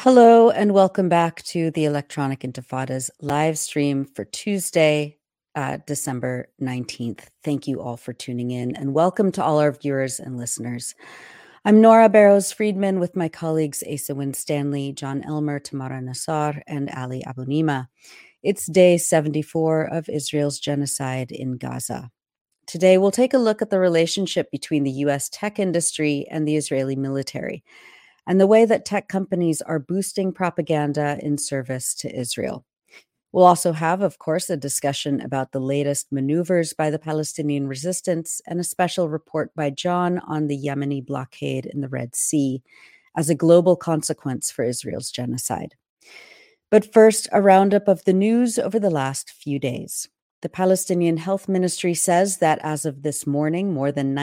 Hello and welcome back to the Electronic Intifada's live stream for Tuesday, December 19th. Thank you all for tuning in and welcome to all our viewers and listeners. I'm Nora Barrows-Friedman with my colleagues Asa Winstanley, John Elmer, Tamara Nassar, and Ali Abunimah. It's day 74 of Israel's genocide in Gaza. Today, we'll take a look at the relationship between the U.S. tech industry and the Israeli military, and the way that tech companies are boosting propaganda in service to Israel. We'll also have, of course, a discussion about the latest maneuvers by the Palestinian resistance and a special report by John on the Yemeni blockade in the Red Sea as a global consequence for Israel's genocide. But first, a roundup of the news over the last few days. The Palestinian Health Ministry says that as of this morning, more than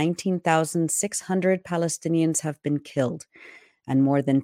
19,600 Palestinians have been killed and more than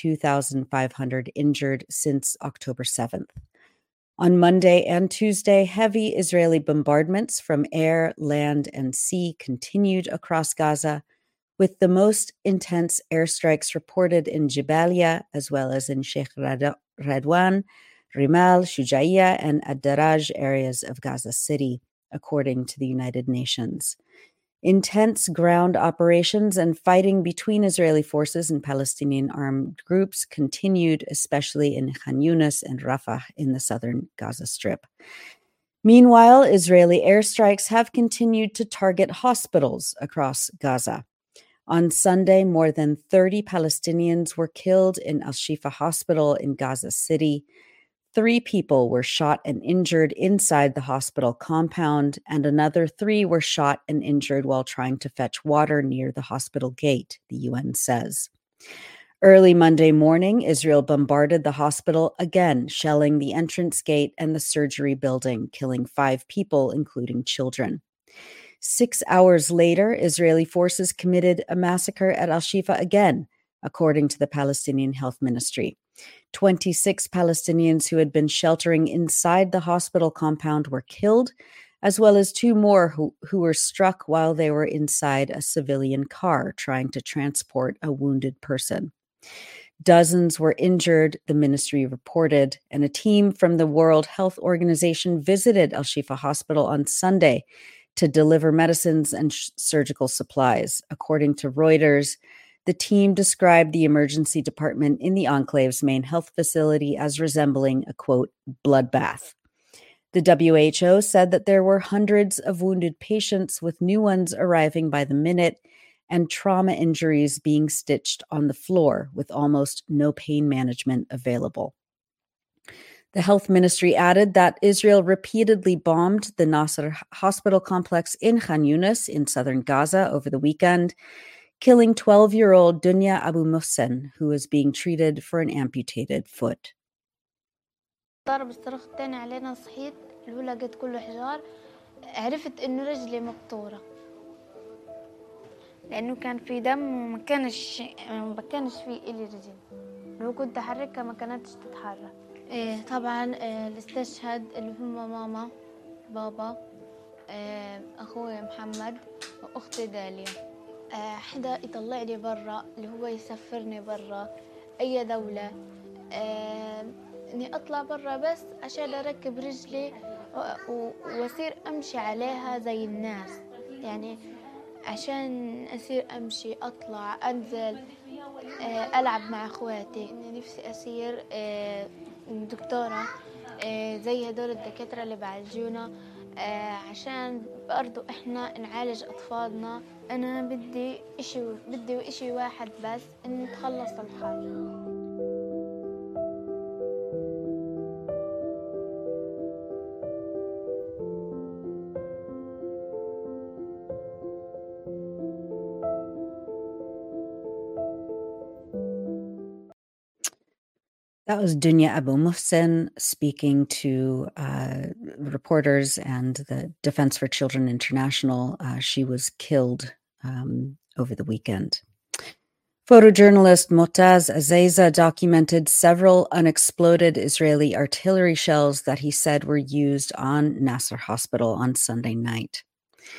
52,500 injured since October 7th. On Monday and Tuesday, heavy Israeli bombardments from air, land, and sea continued across Gaza, with the most intense airstrikes reported in Jabalia, as well as in Sheikh Radwan, Rimal, Shujaiya, and Ad-Daraj areas of Gaza City, according to the United Nations. Intense ground operations and fighting between Israeli forces and Palestinian armed groups continued, especially in Khan Yunis and Rafah in the southern Gaza Strip. Meanwhile, Israeli airstrikes have continued to target hospitals across Gaza. On Sunday, more than 30 Palestinians were killed in Al-Shifa Hospital in Gaza City. 3 people were shot and injured inside the hospital compound, and another 3 were shot and injured while trying to fetch water near the hospital gate, the UN says. Early Monday morning, Israel bombarded the hospital again, shelling the entrance gate and the surgery building, killing 5 people, including children. 6 hours later, Israeli forces committed a massacre at Al-Shifa again, according to the Palestinian Health Ministry. 26 Palestinians who had been sheltering inside the hospital compound were killed, as well as 2 more who were struck while they were inside a civilian car trying to transport a wounded person. Dozens were injured, the ministry reported, and a team from the World Health Organization visited Al-Shifa Hospital on Sunday to deliver medicines and surgical supplies. According to Reuters, the team described the emergency department in the enclave's main health facility as resembling a, quote, bloodbath. The WHO said that there were hundreds of wounded patients, with new ones arriving by the minute, and trauma injuries being stitched on the floor, with almost no pain management available. The health ministry added that Israel repeatedly bombed the Nasser hospital complex in Khan Yunis in southern Gaza over the weekend, killing 12-year-old Dunya Abu Mohsen, who was being treated for an amputated foot. ضرب الصاروخ الثاني علينا، صحيت الأولى لقيت كله حجار، عرفت إنه رجلي مقطورة لأنه كان في دم وما كانش في إلي رجل، لو كنت أحركها ما كانتش تتحرك. طبعا اللي استشهد اللي هم ماما، بابا، أخوي محمد وأختي داليا. حدا يطلع لي برا، اللي هو يسفرني برا أي دولة، إني أطلع برا بس عشان أركب رجلي وأصير أمشي عليها زي الناس، يعني عشان أصير أمشي أطلع أنزل ألعب مع أخواتي. إني نفسي أصير دكتورة زي هدول الدكاترة اللي بعالجونا، عشان برضو إحنا نعالج أطفالنا. أنا بدي إشي واحد بس، إن نتخلص الحرب. That was Dunya Abu Mohsen speaking to reporters and the Defense for Children International. She was killed over the weekend. Photojournalist Motaz Azeiza documented several unexploded Israeli artillery shells that he said were used on Nasser Hospital on Sunday night.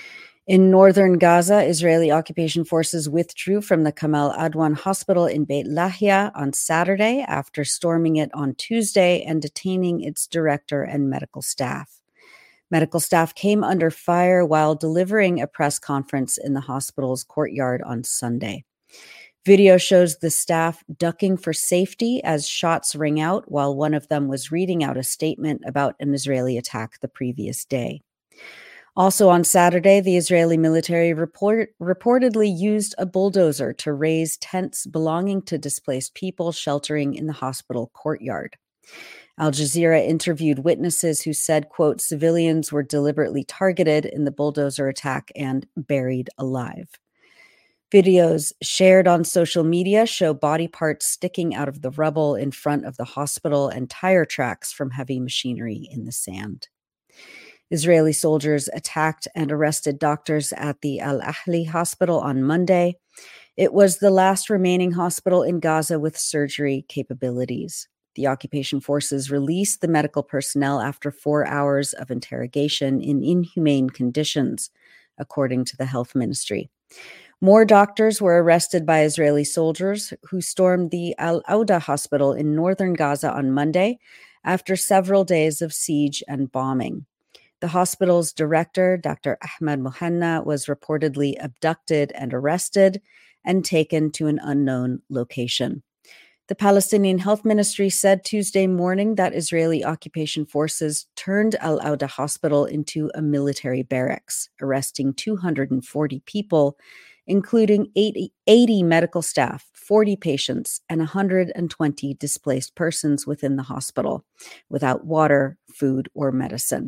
In northern Gaza, Israeli occupation forces withdrew from the Kamal Adwan hospital in Beit Lahia on Saturday after storming it on Tuesday and detaining its director and medical staff. Medical staff came under fire while delivering a press conference in the hospital's courtyard on Sunday. Video shows the staff ducking for safety as shots ring out while one of them was reading out a statement about an Israeli attack the previous day. Also on Saturday, the Israeli military reportedly used a bulldozer to raise tents belonging to displaced people sheltering in the hospital courtyard. Al Jazeera interviewed witnesses who said, quote, civilians were deliberately targeted in the bulldozer attack and buried alive. Videos shared on social media show body parts sticking out of the rubble in front of the hospital and tire tracks from heavy machinery in the sand. Israeli soldiers attacked and arrested doctors at the Al Ahli hospital on Monday. It was the last remaining hospital in Gaza with surgery capabilities. The occupation forces released the medical personnel after 4 hours of interrogation in inhumane conditions, according to the health ministry. More doctors were arrested by Israeli soldiers who stormed the Al Auda hospital in northern Gaza on Monday after several days of siege and bombing. The hospital's director, Dr. Ahmed Mohanna, was reportedly abducted and arrested and taken to an unknown location. The Palestinian Health Ministry said Tuesday morning that Israeli occupation forces turned Al Auda Hospital into a military barracks, arresting 240 people, including 80 medical staff, 40 patients, and 120 displaced persons within the hospital, without water, food, or medicine.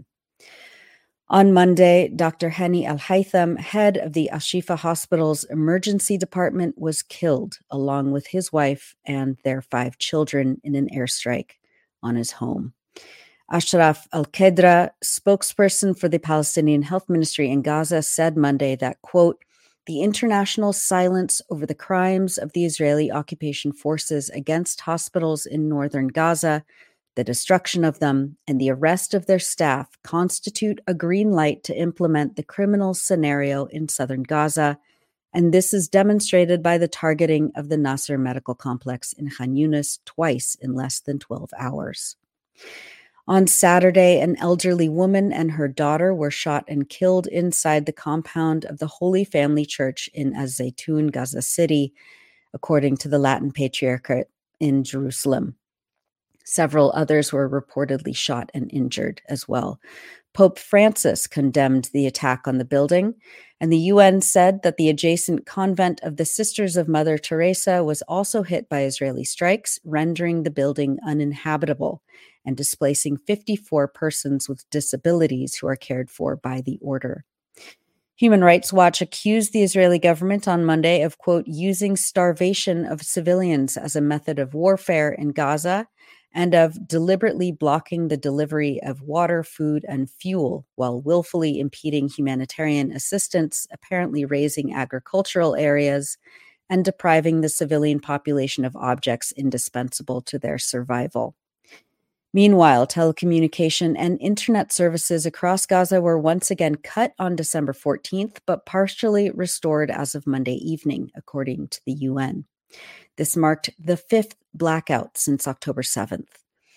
On Monday, Dr. Hani Al-Haytham, head of the Al-Shifa Hospital's emergency department, was killed along with his wife and their 5 children in an airstrike on his home. Ashraf Al-Qedra, spokesperson for the Palestinian Health Ministry in Gaza, said Monday that, quote, the international silence over the crimes of the Israeli occupation forces against hospitals in northern Gaza, the destruction of them, and the arrest of their staff constitute a green light to implement the criminal scenario in southern Gaza, and this is demonstrated by the targeting of the Nasser Medical Complex in Khan Yunis twice in less than 12 hours. On Saturday, an elderly woman and her daughter were shot and killed inside the compound of the Holy Family Church in Az-Zaytun, Gaza City, according to the Latin Patriarchate in Jerusalem. Several others were reportedly shot and injured as well. Pope Francis condemned the attack on the building, and the UN said that the adjacent convent of the Sisters of Mother Teresa was also hit by Israeli strikes, rendering the building uninhabitable and displacing 54 persons with disabilities who are cared for by the order. Human Rights Watch accused the Israeli government on Monday of, quote, using starvation of civilians as a method of warfare in Gaza and of deliberately blocking the delivery of water, food, and fuel while willfully impeding humanitarian assistance, apparently razing agricultural areas, and depriving the civilian population of objects indispensable to their survival. Meanwhile, telecommunication and internet services across Gaza were once again cut on December 14th, but partially restored as of Monday evening, according to the UN. This marked the 5th blackout since October 7th.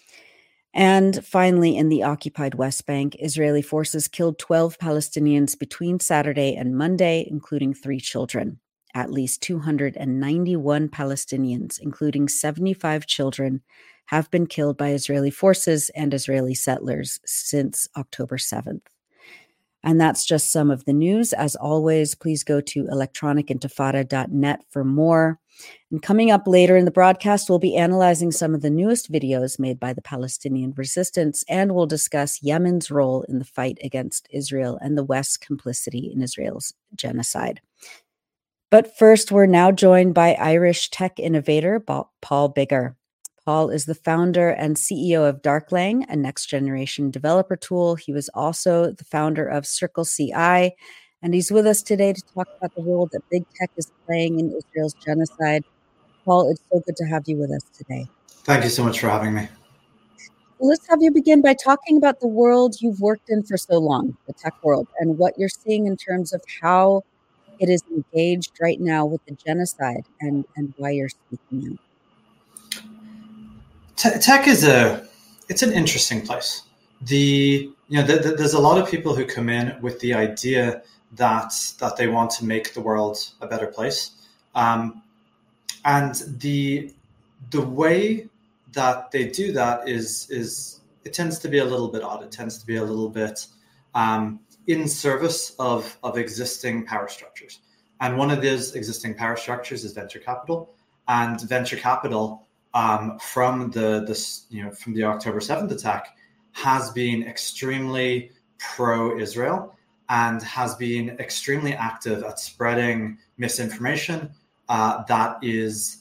And finally, in the occupied West Bank, Israeli forces killed 12 Palestinians between Saturday and Monday, including 3 children. At least 291 Palestinians, including 75 children, have been killed by Israeli forces and Israeli settlers since October 7th. And that's just some of the news. As always, please go to electronicintifada.net for more. And coming up later in the broadcast, we'll be analyzing some of the newest videos made by the Palestinian resistance, and we'll discuss Yemen's role in the fight against Israel and the West's complicity in Israel's genocide. But first, we're now joined by Irish tech innovator Paul Biggar. Paul is the founder and CEO of Darklang, a next-generation developer tool. He was also the founder of Circle CI, and he's with us today to talk about the role that big tech is playing in Israel's genocide. Paul, it's so good to have you with us today. Thank you so much for having me. Let's have you begin by talking about the world you've worked in for so long, the tech world, and what you're seeing in terms of how it is engaged right now with the genocide and why you're speaking out. Tech is it's an interesting place. There's a lot of people who come in with the idea that they want to make the world a better place, and the way that they do that is it tends to be a little bit odd. It tends to be a little bit in service of existing power structures. And one of those existing power structures is venture capital. And venture capital from the October 7th attack has been extremely pro-Israel and has been extremely active at spreading misinformation that is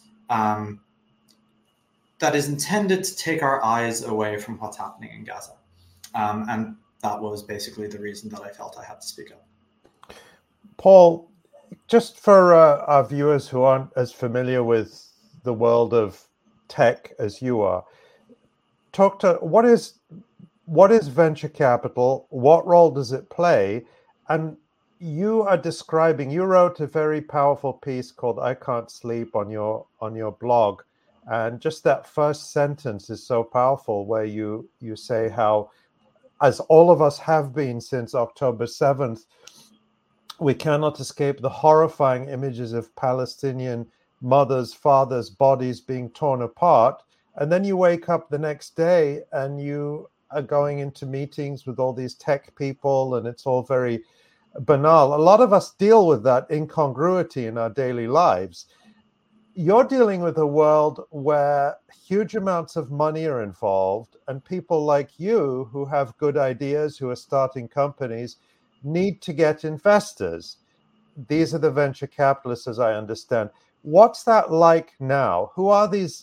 intended to take our eyes away from what's happening in Gaza. And that was basically the reason that I felt I had to speak up. Paul, just for our viewers who aren't as familiar with the world of tech as you are, talk to what is venture capital? What role does it play? And you wrote a very powerful piece called "I Can't Sleep" on your blog. And just that first sentence is so powerful, where you say how, as all of us have been since October 7th, we cannot escape the horrifying images of Palestinian mothers, fathers' bodies being torn apart. And then you wake up the next day and you are going into meetings with all these tech people, and it's all very banal. A lot of us deal with that incongruity in our daily lives. You're dealing with a world where huge amounts of money are involved, and people like you who have good ideas, who are starting companies, need to get investors. These are the venture capitalists, as I understand. What's that like now? Who are these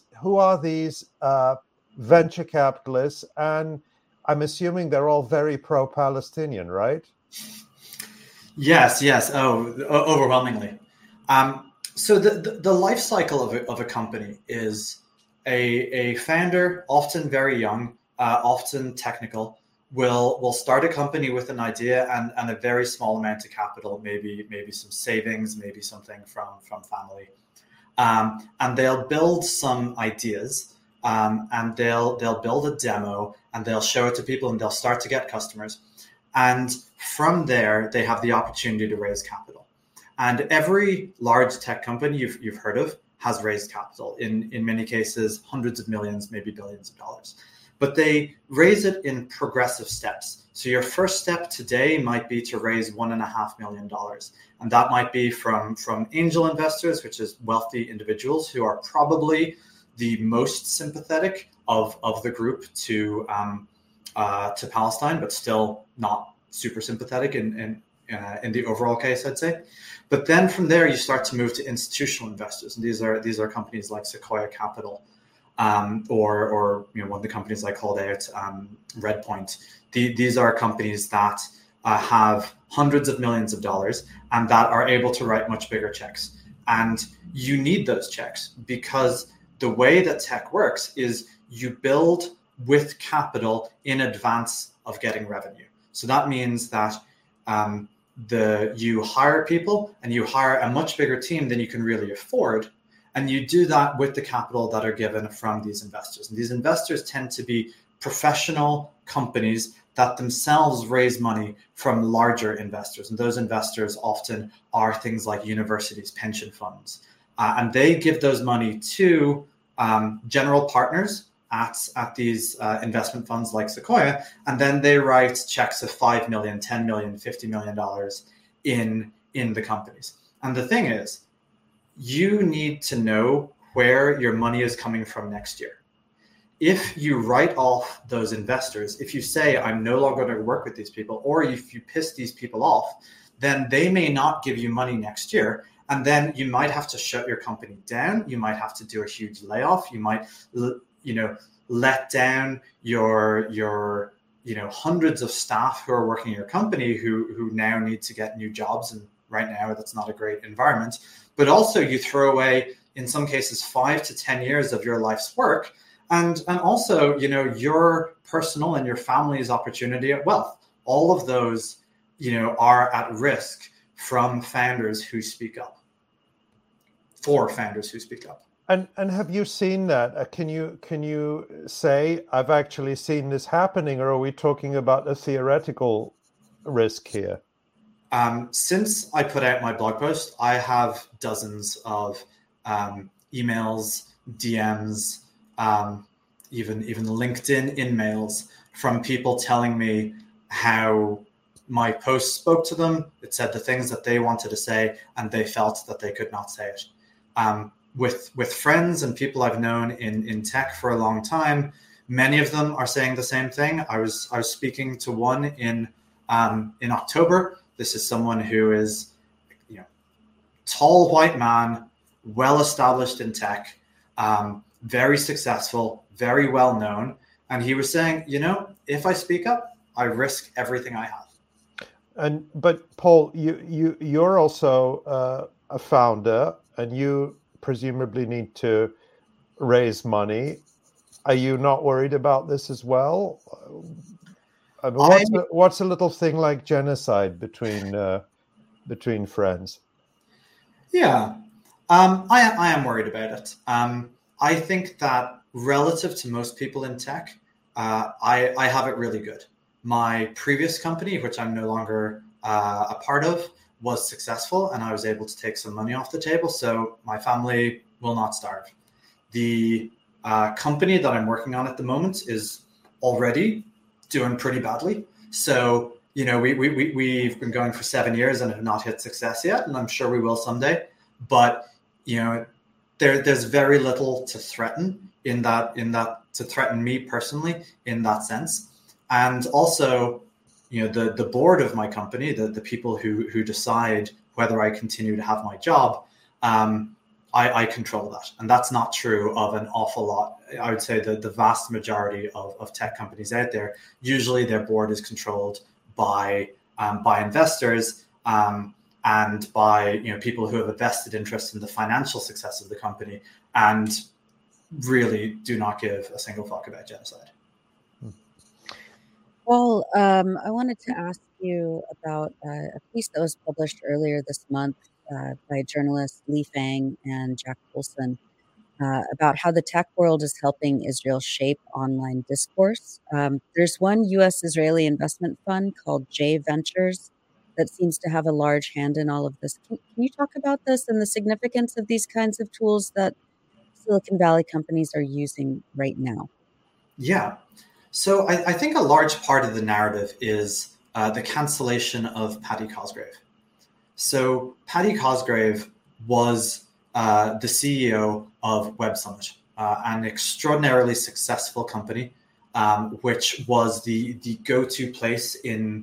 venture capitalists? And I'm assuming they're all very pro-Palestinian, right? Yes. Oh, overwhelmingly. So the life cycle of a company is a founder, often very young, often technical, will start a company with an idea and a very small amount of capital, maybe some savings, maybe something from family, and they'll build some ideas, and they'll build a demo, and they'll show it to people, and they'll start to get customers, and from there they have the opportunity to raise capital. And every large tech company you've heard of has raised capital, in many cases hundreds of millions, maybe billions of dollars. But they raise it in progressive steps. So your first step today might be to raise $1.5 million. And that might be from angel investors, which is wealthy individuals who are probably the most sympathetic of the group to Palestine, but still not super sympathetic in the overall case, I'd say. But then from there, you start to move to institutional investors, and these are companies like Sequoia Capital, or one of the companies I called out, Redpoint. These are companies that have hundreds of millions of dollars and that are able to write much bigger checks. And you need those checks because the way that tech works is you build with capital in advance of getting revenue. So that means that you hire people and you hire a much bigger team than you can really afford. And you do that with the capital that are given from these investors. And these investors tend to be professional companies that themselves raise money from larger investors. And those investors often are things like universities, pension funds. And they give those money to general partners at these investment funds like Sequoia, and then they write checks of $5 million, $10 million, $50 million in the companies. And the thing is, you need to know where your money is coming from next year. If you write off those investors, if you say, I'm no longer going to work with these people, or if you piss these people off, then they may not give you money next year. And then you might have to shut your company down. You might have to do a huge layoff. You might let down your hundreds of staff who are working in your company who now need to get new jobs. And right now, that's not a great environment. But also you throw away, in some cases, 5 to 10 years of your life's work. and also, you know, your personal and your family's opportunity at wealth. All of those, you know, are at risk from founders who speak up. For founders who speak up. And have you seen that? Can you say I've actually seen this happening, or are we talking about a theoretical risk here? Since I put out my blog post, I have dozens of emails, DMs, even LinkedIn in-mails from people telling me how my post spoke to them. It said the things that they wanted to say, and they felt that they could not say it. With friends and people I've known in tech for a long time, many of them are saying the same thing. I was speaking to one in October. This is someone who is, you know, tall white man, well established in tech, very successful, very well known, and he was saying, you know, if I speak up, I risk everything I have. But Paul, you're also a founder, and you presumably need to raise money. Are you not worried about this as well? I mean, what's a little thing like genocide between friends? Yeah, I am worried about it. I think that relative to most people in tech, I have it really good. My previous company, which I'm no longer a part of, was successful, and I was able to take some money off the table, so my family will not starve. The company that I'm working on at the moment is already doing pretty badly. So, you know, we've been going for 7 years and have not hit success yet, and I'm sure we will someday. But, you know, there's very little to threaten in that to threaten me personally in that sense. And also, you know, the board of my company, the people who decide whether I continue to have my job, I control that. And that's not true of an awful lot. I would say the vast majority of tech companies out there, usually their board is controlled by investors and by, you know, people who have a vested interest in the financial success of the company and really do not give a single fuck about genocide. Paul, I wanted to ask you about a piece that was published earlier this month by journalists Lee Fang and Jack Poulson about how the tech world is helping Israel shape online discourse. There's one U.S.-Israeli investment fund called J Ventures that seems to have a large hand in all of this. Can you talk about this and the significance of these kinds of tools that Silicon Valley companies are using right now? Yeah. So I think a large part of the narrative is the cancellation of Paddy Cosgrave. So Paddy Cosgrave was the CEO of Web Summit, an extraordinarily successful company, which was the go-to place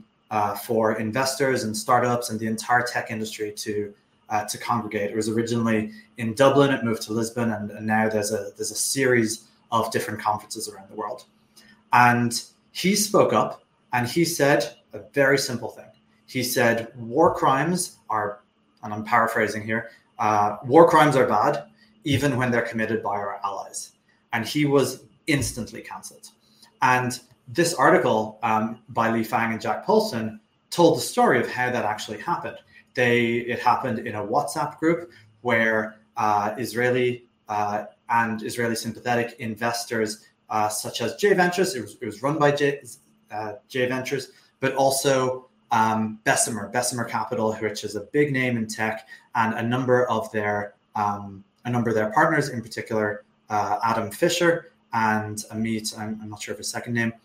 for investors and startups and the entire tech industry to congregate. It was originally in Dublin, it moved to Lisbon, and now there's a series of different conferences around the world. And he spoke up and he said a very simple thing. He said, war crimes are, and I'm paraphrasing here, war crimes are bad, even when they're committed by our allies. And he was instantly cancelled. And this article by Lee Fang and Jack Poulson told the story of how that actually happened. It happened in a WhatsApp group where Israeli and Israeli sympathetic investors such as J Ventures, it was run by J Ventures, but also Bessemer Capital, which is a big name in tech, and a number of their partners, in particular Adam Fisher and Amit, I'm not sure of his second name,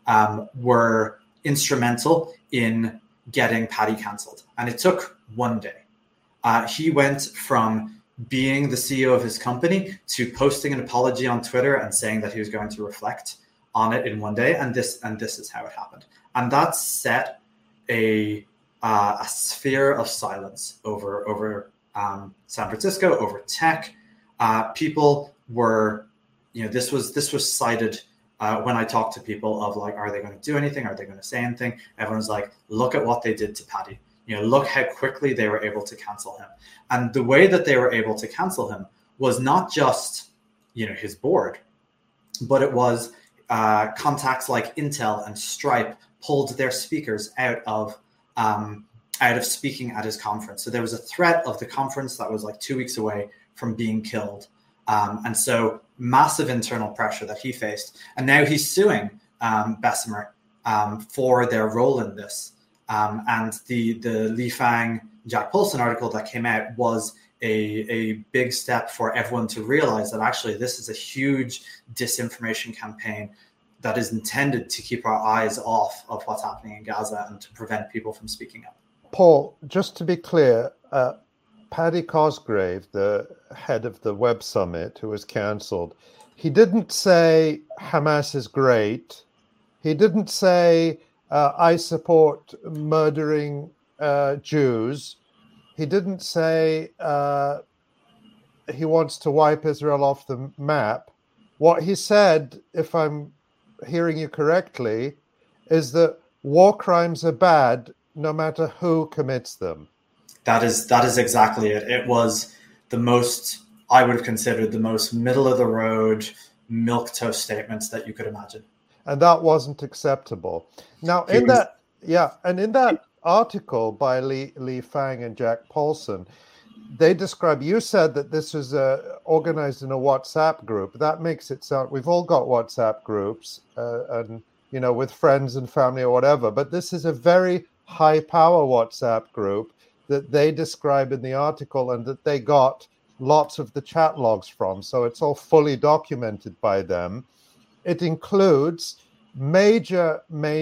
were instrumental in getting Paddy cancelled. And it took one day. He went from being the CEO of his company to posting an apology on Twitter and saying that he was going to reflect on it in one day. And this is how it happened. And that set a sphere of silence over San Francisco, over tech. People were, this was cited when I talked to people of like, are they going to do anything? Are they going to say anything? Everyone was like, look at what they did to Paddy. Look how quickly they were able to cancel him. And the way that they were able to cancel him was not just, his board, but it was contacts like Intel and Stripe pulled their speakers out of speaking at his conference. So there was a threat of the conference that was like 2 weeks away from being killed. And so massive internal pressure that he faced. And now he's suing Bessemer for their role in this. And the Li Fang, Jack Paulson article that came out was a big step for everyone to realize that actually this is a huge disinformation campaign that is intended to keep our eyes off of what's happening in Gaza and to prevent people from speaking up. Paul, just to be clear, Paddy Cosgrave, the head of the Web Summit, who was cancelled, he didn't say Hamas is great. He didn't say I support murdering Jews. He didn't say he wants to wipe Israel off the map. What he said, if I'm hearing you correctly, is that war crimes are bad no matter who commits them. That is exactly it. It was the most, I would have considered the most middle of the road, milquetoast statements that you could imagine. And that wasn't acceptable. Now, in that article by Li Fang and Jack Paulson, they describe, you said that this was organized in a WhatsApp group. That makes it sound, we've all got WhatsApp groups and, you know, with friends and family or whatever, but this is a very high power WhatsApp group that they describe in the article and that they got lots of the chat logs from. So it's all fully documented by them. It includes major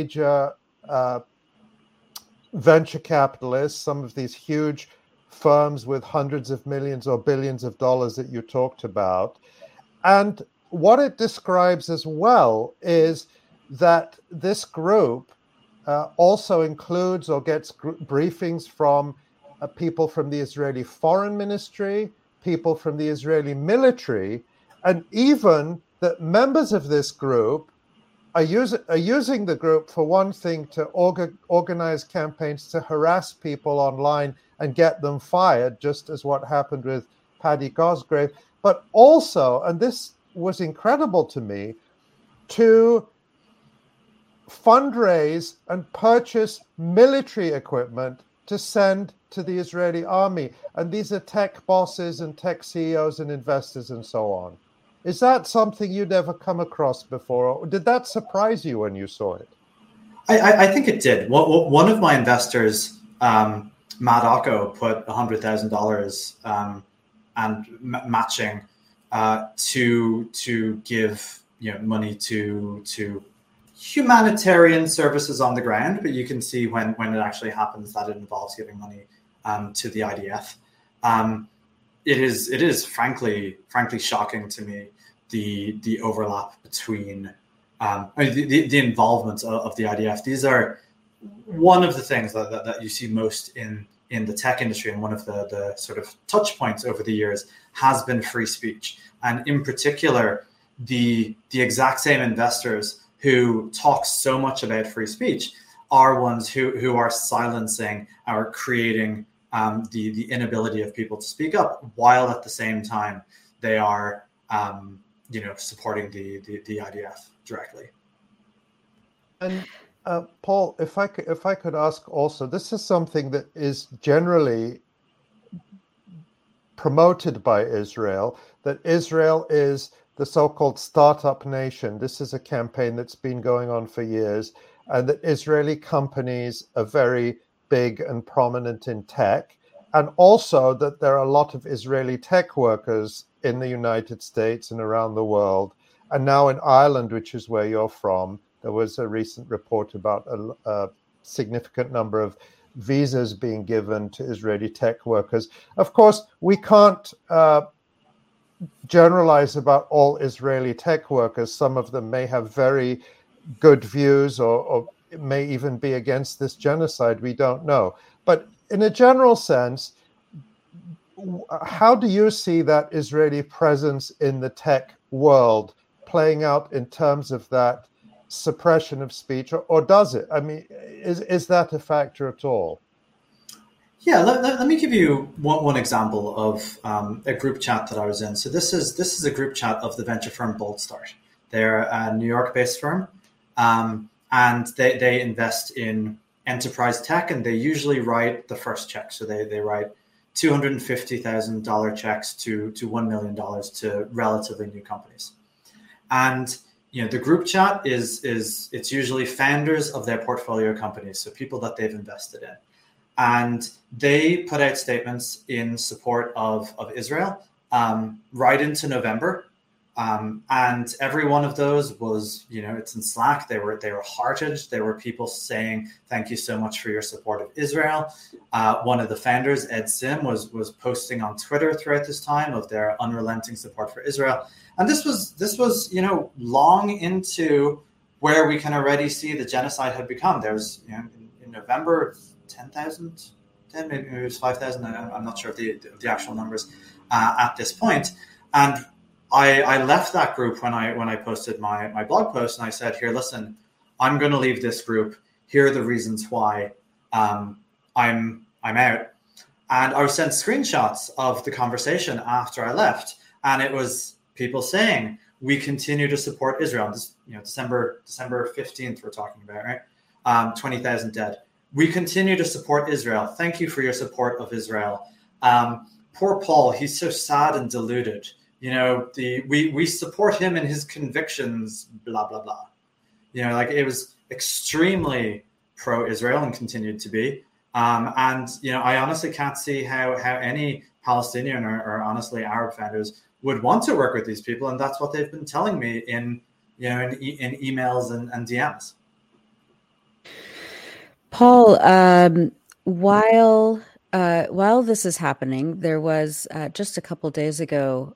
venture capitalists, some of these huge firms with hundreds of millions or billions of dollars that you talked about. And what it describes as well is that this group also includes or gets briefings from people from the Israeli Foreign Ministry, people from the Israeli military, and even that members of this group are using the group for one thing to organize campaigns to harass people online and get them fired, just as what happened with Paddy Cosgrave, but also, and this was incredible to me, to fundraise and purchase military equipment to send to the Israeli army. And these are tech bosses and tech CEOs and investors and so on. Is that something you'd ever come across before? Or did that surprise you when you saw it? I think it did. One of my investors, Matt Ocko, put $100,000 and matching to give money to humanitarian services on the ground. But you can see when it actually happens that it involves giving money to the IDF. It is frankly shocking to me the overlap between the involvement of the IDF. These are one of the things that you see most in the tech industry, and one of the sort of touch points over the years has been free speech, and in particular the exact same investors who talk so much about free speech are ones who are silencing or creating the inability of people to speak up, while at the same time they are supporting the IDF directly. And Paul, if I could ask also, this is something that is generally promoted by Israel, that Israel is the so-called startup nation. This is a campaign that's been going on for years, and that Israeli companies are very big and prominent in tech, and also that there are a lot of Israeli tech workers in the United States and around the world. And now in Ireland, which is where you're from, there was a recent report about a significant number of visas being given to Israeli tech workers. Of course, we can't generalize about all Israeli tech workers. Some of them may have very good views or may even be against this genocide. We don't know. But in a general sense, how do you see that Israeli presence in the tech world playing out in terms of that suppression of speech, or does it? I mean, is that a factor at all? Yeah, let me give you one example of a group chat that I was in. So this is a group chat of the venture firm Boldstart. They're a New York-based firm, and they invest in enterprise tech, and they usually write the first check. So they write $250,000 checks to $1 million to relatively new companies. And the group chat is it's usually founders of their portfolio companies, so people that they've invested in. And they put out statements in support of Israel right into November. And every one of those was, it's in Slack. They were hearted. There were people saying, thank you so much for your support of Israel. One of the founders, Ed Sim, was posting on Twitter throughout this time of their unrelenting support for Israel. And this was long into where we can already see the genocide had become. There was, in November, 10,000, maybe it was 5,000. I'm not sure of the actual numbers at this point. And I left that group when I posted my blog post, and I said, here, listen, I'm going to leave this group. Here are the reasons why I'm out. And I was sent screenshots of the conversation after I left, and it was people saying, we continue to support Israel. This, December 15th, we're talking about, right? 20,000 dead. We continue to support Israel. Thank you for your support of Israel. Poor Paul, he's so sad and deluded. We support him in his convictions, blah, blah, blah. It was extremely pro-Israel and continued to be. I honestly can't see how any Palestinian or honestly Arab founders would want to work with these people. And that's what they've been telling me in emails and DMs. Paul, while this is happening, there was just a couple days ago,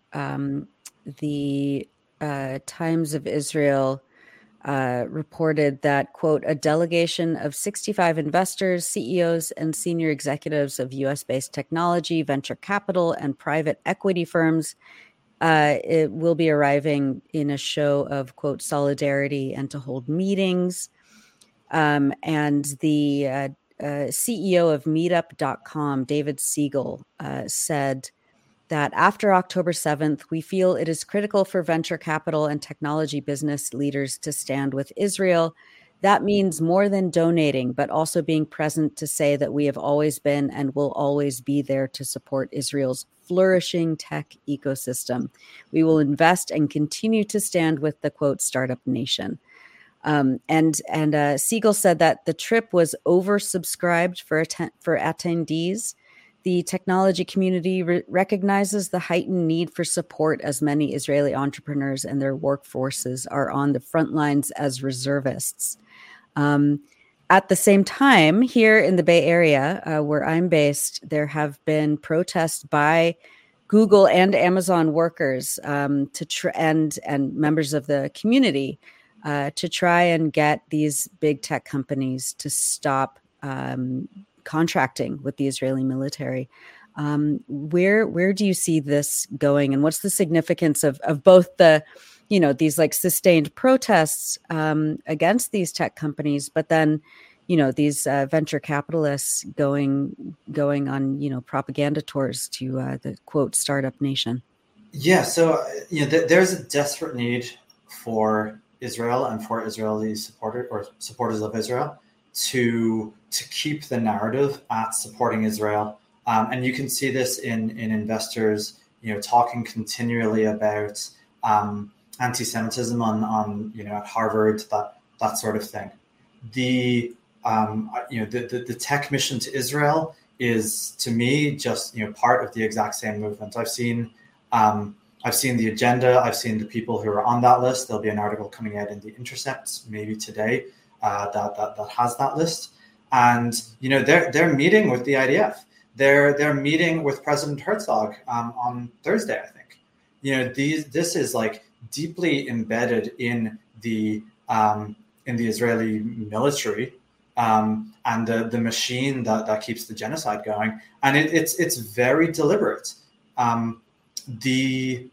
the Times of Israel reported that, quote, a delegation of 65 investors, CEOs, and senior executives of U.S.-based technology, venture capital, and private equity firms it will be arriving in a show of, quote, solidarity and to hold meetings. And the CEO of Meetup.com, David Siegel, said that after October 7th, we feel it is critical for venture capital and technology business leaders to stand with Israel. That means more than donating, but also being present to say that we have always been and will always be there to support Israel's flourishing tech ecosystem. We will invest and continue to stand with the, quote, startup nation. And Siegel said that the trip was oversubscribed for attendees. The technology community recognizes the heightened need for support as many Israeli entrepreneurs and their workforces are on the front lines as reservists. At the same time, here in the Bay Area, where I'm based, there have been protests by Google and Amazon workers and members of the community to try and get these big tech companies to stop contracting with the Israeli military. Where do you see this going, and what's the significance of both the, these like sustained protests against these tech companies, but then, these venture capitalists going on, propaganda tours to the, quote, startup nation? Yeah, so there's a desperate need for Israel and for Israeli supporters of Israel to keep the narrative at supporting Israel. And you can see this in investors, talking continually about anti-Semitism on at Harvard, that sort of thing. The tech mission to Israel is, to me, just part of the exact same movement. I've seen the agenda. I've seen the people who are on that list. There'll be an article coming out in The Intercept maybe today that has that list. And they're meeting with the IDF. They're meeting with President Herzog on Thursday, I think. This is like deeply embedded in the Israeli military and the machine that keeps the genocide going, and it's very deliberate. The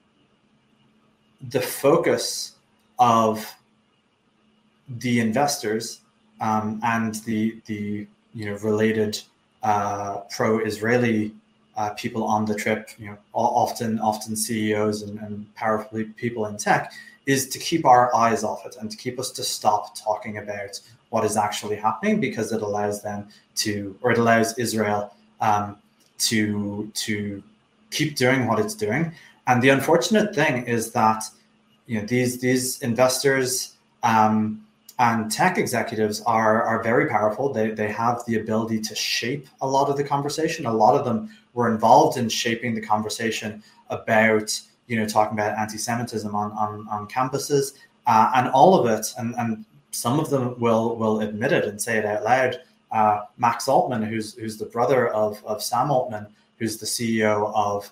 focus of the investors and the related pro-Israeli people on the trip, often CEOs and powerful people in tech, is to keep our eyes off it and to keep us to stop talking about what is actually happening, because it allows them to, or it allows Israel to keep doing what it's doing. And the unfortunate thing is that, you know, these investors and tech executives are very powerful. They have the ability to shape a lot of the conversation. A lot of them were involved in shaping the conversation about, you know, talking about anti-Semitism on campuses, and all of it. And some of them will admit it and say it out loud. Max Altman, who's the brother of Sam Altman, who's the CEO of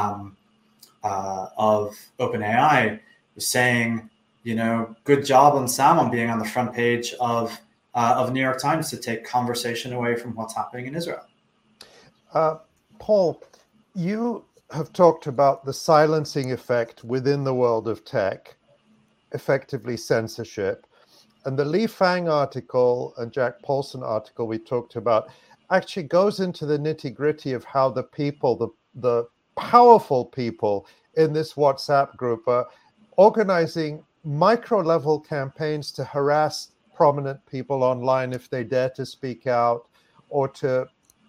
OpenAI, was saying, you know, good job on Sam on being on the front page of New York Times to take conversation away from what's happening in Israel. Paul, you have talked about the silencing effect within the world of tech, effectively censorship. And the Lee Fang article and Jack Paulson article we talked about actually goes into the nitty-gritty of how the people, the powerful people in this WhatsApp group are organizing micro-level campaigns to harass prominent people online if they dare to speak out, or to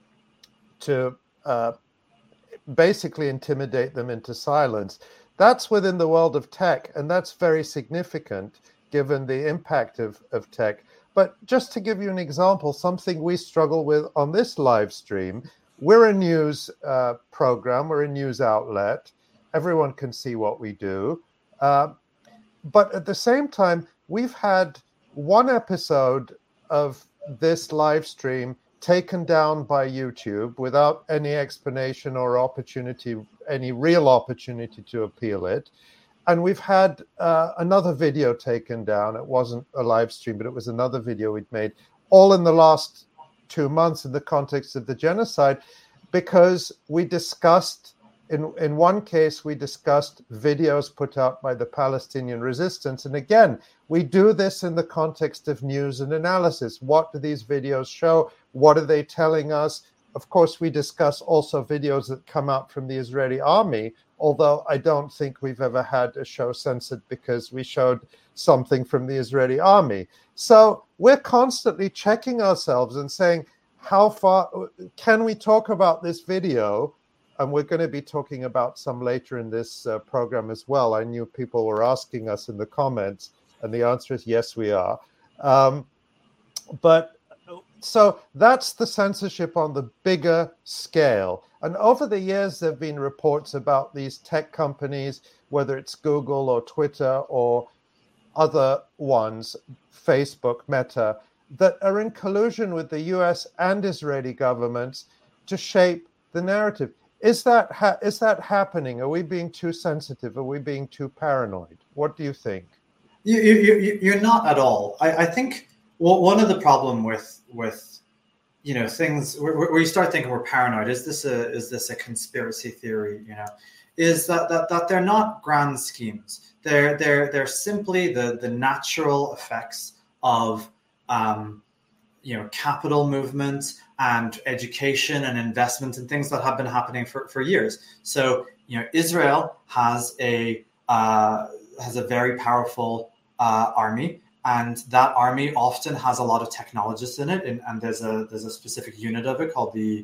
basically intimidate them into silence. That's within the world of tech, and that's very significant given the impact of tech. But just to give you an example, something we struggle with on this live stream, we're a news program, we're a news outlet. Everyone can see what we do. But at the same time, we've had one episode of this live stream taken down by YouTube without any explanation or opportunity, any real opportunity to appeal it. And we've had another video taken down. It wasn't a live stream, but it was another video we'd made, all in the last 2 months in the context of the genocide, because we discussed, in one case, we discussed videos put out by the Palestinian resistance. And again, we do this in the context of news and analysis. What do these videos show? What are they telling us? Of course, we discuss also videos that come out from the Israeli army, although I don't think we've ever had a show censored because we showed something from the Israeli army. So we're constantly checking ourselves and saying, how far can we talk about this video? And we're going to be talking about some later in this program as well. I knew people were asking us in the comments, and the answer is yes, we are. But so that's the censorship on the bigger scale. And over the years, there have been reports about these tech companies, whether it's Google or Twitter or other ones, Facebook, Meta, that are in collusion with the US and Israeli governments to shape the narrative. Is that happening? Are we being too sensitive? Are we being too paranoid? What do you think? You're not at all. I think one of the problem with you know, things where you start thinking we're paranoid, is this a conspiracy theory? You know, is that they're not grand schemes. They're simply the natural effects of you know, capital movements and education and investment and things that have been happening for years. So, you know, Israel has a very powerful army, and that army often has a lot of technologists in it. And there's a specific unit of it called the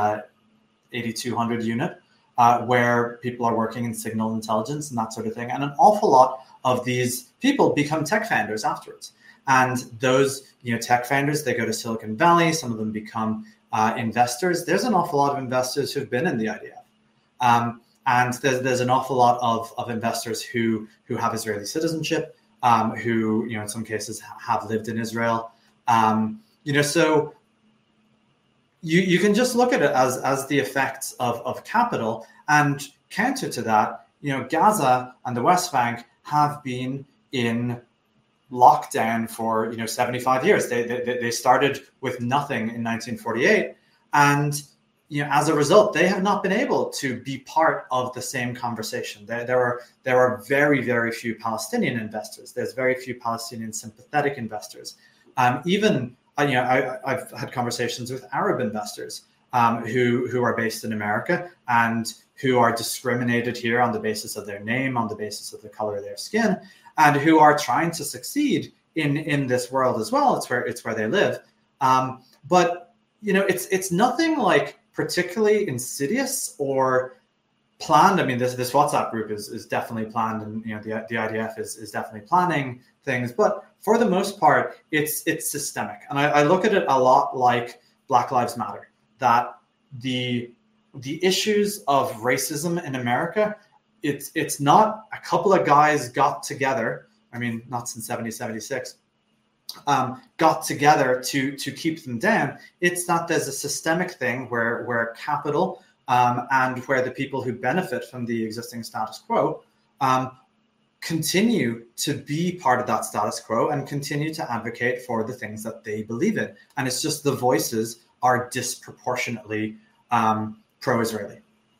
8200 unit, where people are working in signal intelligence and that sort of thing. And an awful lot of these people become tech founders afterwards. And those, you know, tech founders, they go to Silicon Valley. Some of them become investors. There's an awful lot of investors who've been in the IDF. And there's an awful lot of investors who have Israeli citizenship, who, you know, in some cases have lived in Israel. You know, so you can just look at it as the effects of capital. And counter to that, you know, Gaza and the West Bank have been in lockdown for, you know, 75 years. They started with nothing in 1948, and, you know, as a result, they have not been able to be part of the same conversation. There are very, very few Palestinian investors. There's very few Palestinian sympathetic investors. Even, you know, I've had conversations with Arab investors who are based in America and who are discriminated here on the basis of their name, on the basis of the color of their skin. and who are trying to succeed in this world as well. It's where they live. But it's nothing like particularly insidious or planned. I mean, this WhatsApp group is definitely planned, and the IDF is definitely planning things. But for the most part, it's systemic, and I look at it a lot like Black Lives Matter. That the issues of racism in America, it's not a couple of guys got together. I mean, not since 1776. Got together to keep them down. It's that there's a systemic thing where capital and where the people who benefit from the existing status quo continue to be part of that status quo and continue to advocate for the things that they believe in. And it's just the voices are disproportionately pro-Israeli.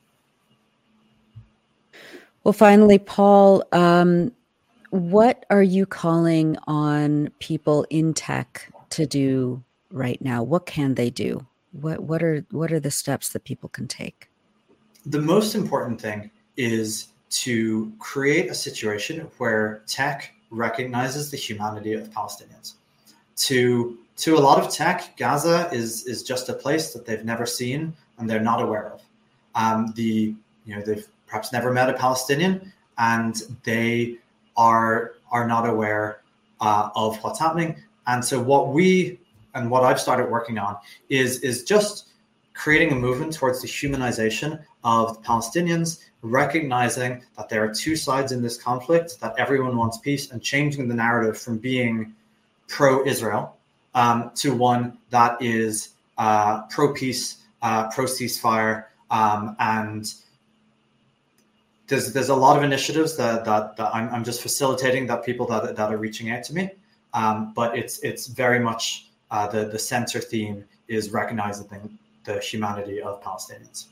Well, finally, Paul, what are you calling on people in tech to do right now? What can they do? What are the steps that people can take? The most important thing is to create a situation where tech recognizes the humanity of Palestinians. To a lot of tech, Gaza is just a place that they've never seen and they're not aware of. They've perhaps never met a Palestinian, and they are not aware of what's happening. And so what I've started working on is just creating a movement towards the humanization of the Palestinians, recognizing that there are two sides in this conflict, that everyone wants peace, and changing the narrative from being pro-Israel to one that is pro-peace, pro-ceasefire, and there's a lot of initiatives that I'm just facilitating, that people that are reaching out to me, but it's very much the center theme is recognizing the humanity of Palestinians.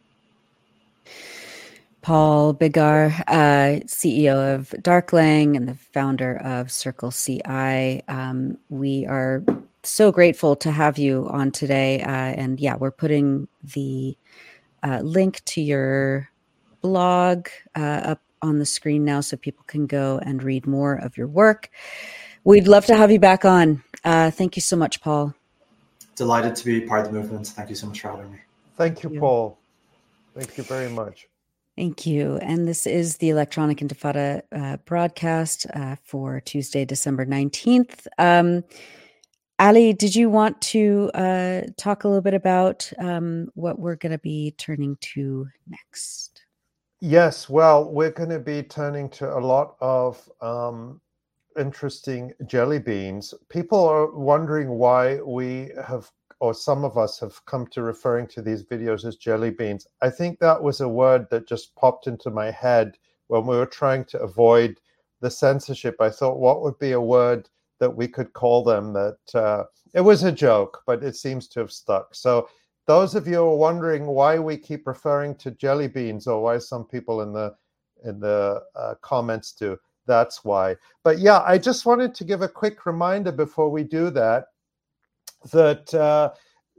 Paul Bigar, CEO of Darklang and the founder of Circle CI. We are so grateful to have you on today. And yeah, we're putting the link to your blog up on the screen now so people can go and read more of your work. We'd love to have you back on. Thank you so much, Paul. Delighted to be part of the movement. Thank you so much for having me. Thank you, Paul. Thank you very much. Thank you. And this is the Electronic Intifada broadcast for Tuesday, December 19th. Ali, did you want to talk a little bit about what we're going to be turning to next? Yes, well, we're going to be turning to a lot of interesting jelly beans. People are wondering why we have, or some of us have come to referring to these videos as jelly beans. I think that was a word that just popped into my head when we were trying to avoid the censorship. I thought, what would be a word that we could call them that it was a joke, but it seems to have stuck. So those of you who are wondering why we keep referring to jelly beans, or why some people in the comments do, that's why. But yeah, I just wanted to give a quick reminder before we do that, that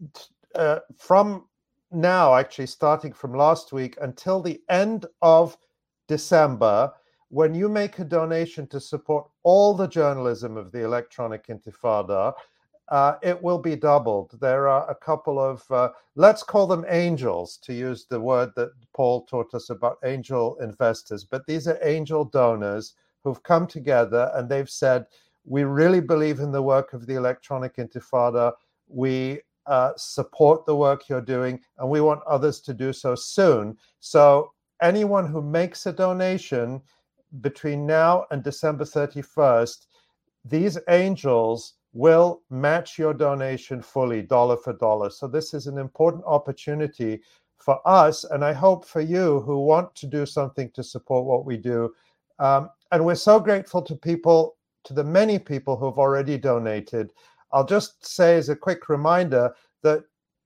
from now, actually starting from last week until the end of December, when you make a donation to support all the journalism of the Electronic Intifada, it will be doubled. There are a couple of, let's call them angels, to use the word that Paul taught us about angel investors. But these are angel donors who've come together and they've said, we really believe in the work of the Electronic Intifada. We support the work you're doing, and we want others to do so soon. So anyone who makes a donation between now and December 31st, these angels will match your donation fully, dollar for dollar. So this is an important opportunity for us, and I hope for you who want to do something to support what we do. And we're so grateful to the many people who have already donated. I'll just say as a quick reminder that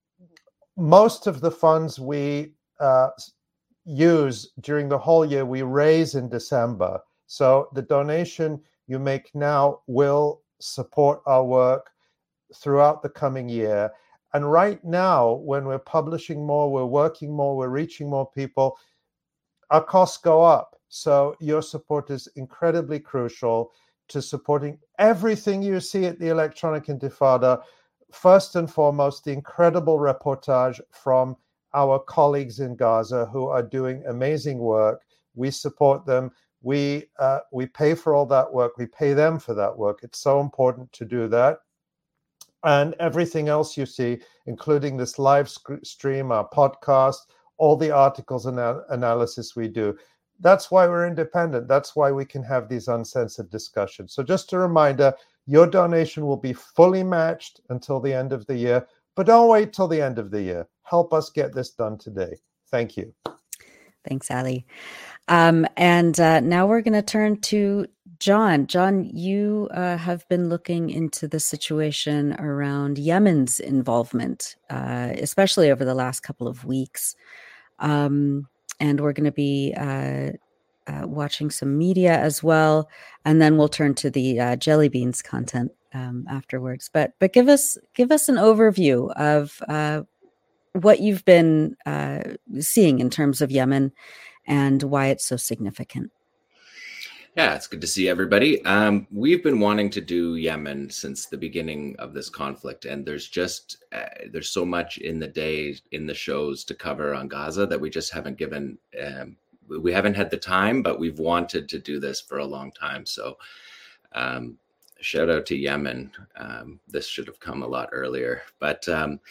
most of the funds we use during the whole year, we raise in December. So the donation you make now will support our work throughout the coming year. And right now, when we're publishing more, we're working more, we're reaching more people, our costs go up. So your support is incredibly crucial to supporting everything you see at the Electronic Intifada. First and foremost, the incredible reportage from our colleagues in Gaza who are doing amazing work. We support them. We pay for all that work. We pay them for that work. It's so important to do that. And everything else you see, including this live stream, our podcast, all the articles and analysis we do. That's why we're independent. That's why we can have these uncensored discussions. So just a reminder, your donation will be fully matched until the end of the year, but don't wait till the end of the year. Help us get this done today. Thank you. Thanks, Ali. And now we're going to turn to John. John, you have been looking into the situation around Yemen's involvement, especially over the last couple of weeks. And we're going to be watching some media as well, and then we'll turn to the Jelly Beans content afterwards. But give us an overview of what you've been seeing in terms of Yemen and why it's so significant. Yeah, it's good to see everybody. We've been wanting to do Yemen since the beginning of this conflict, and there's so much in the shows to cover on Gaza that we just haven't we haven't had the time, but we've wanted to do this for a long time. So shout out to Yemen. This should have come a lot earlier, but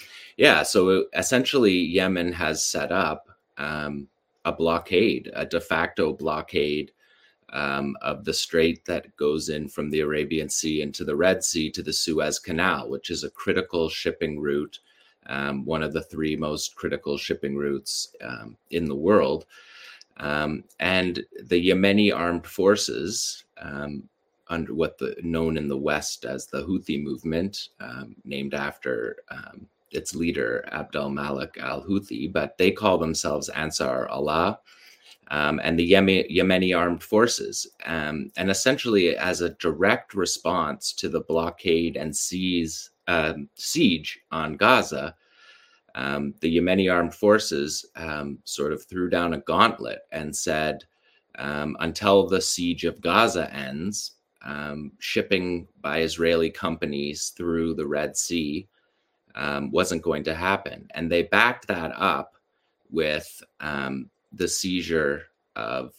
so essentially Yemen has set up a blockade, a de facto blockade of the strait that goes in from the Arabian Sea into the Red Sea to the Suez Canal, which is a critical shipping route, one of the three most critical shipping routes in the world. And the Yemeni armed forces, under known in the West as the Houthi movement, named after its leader, Abdel Malik al-Houthi, but they call themselves Ansar Allah, and the Yemeni armed forces. And essentially, as a direct response to the blockade and siege on Gaza, the Yemeni armed forces sort of threw down a gauntlet and said, until the siege of Gaza ends, shipping by Israeli companies through the Red Sea wasn't going to happen. And they backed that up with the seizure of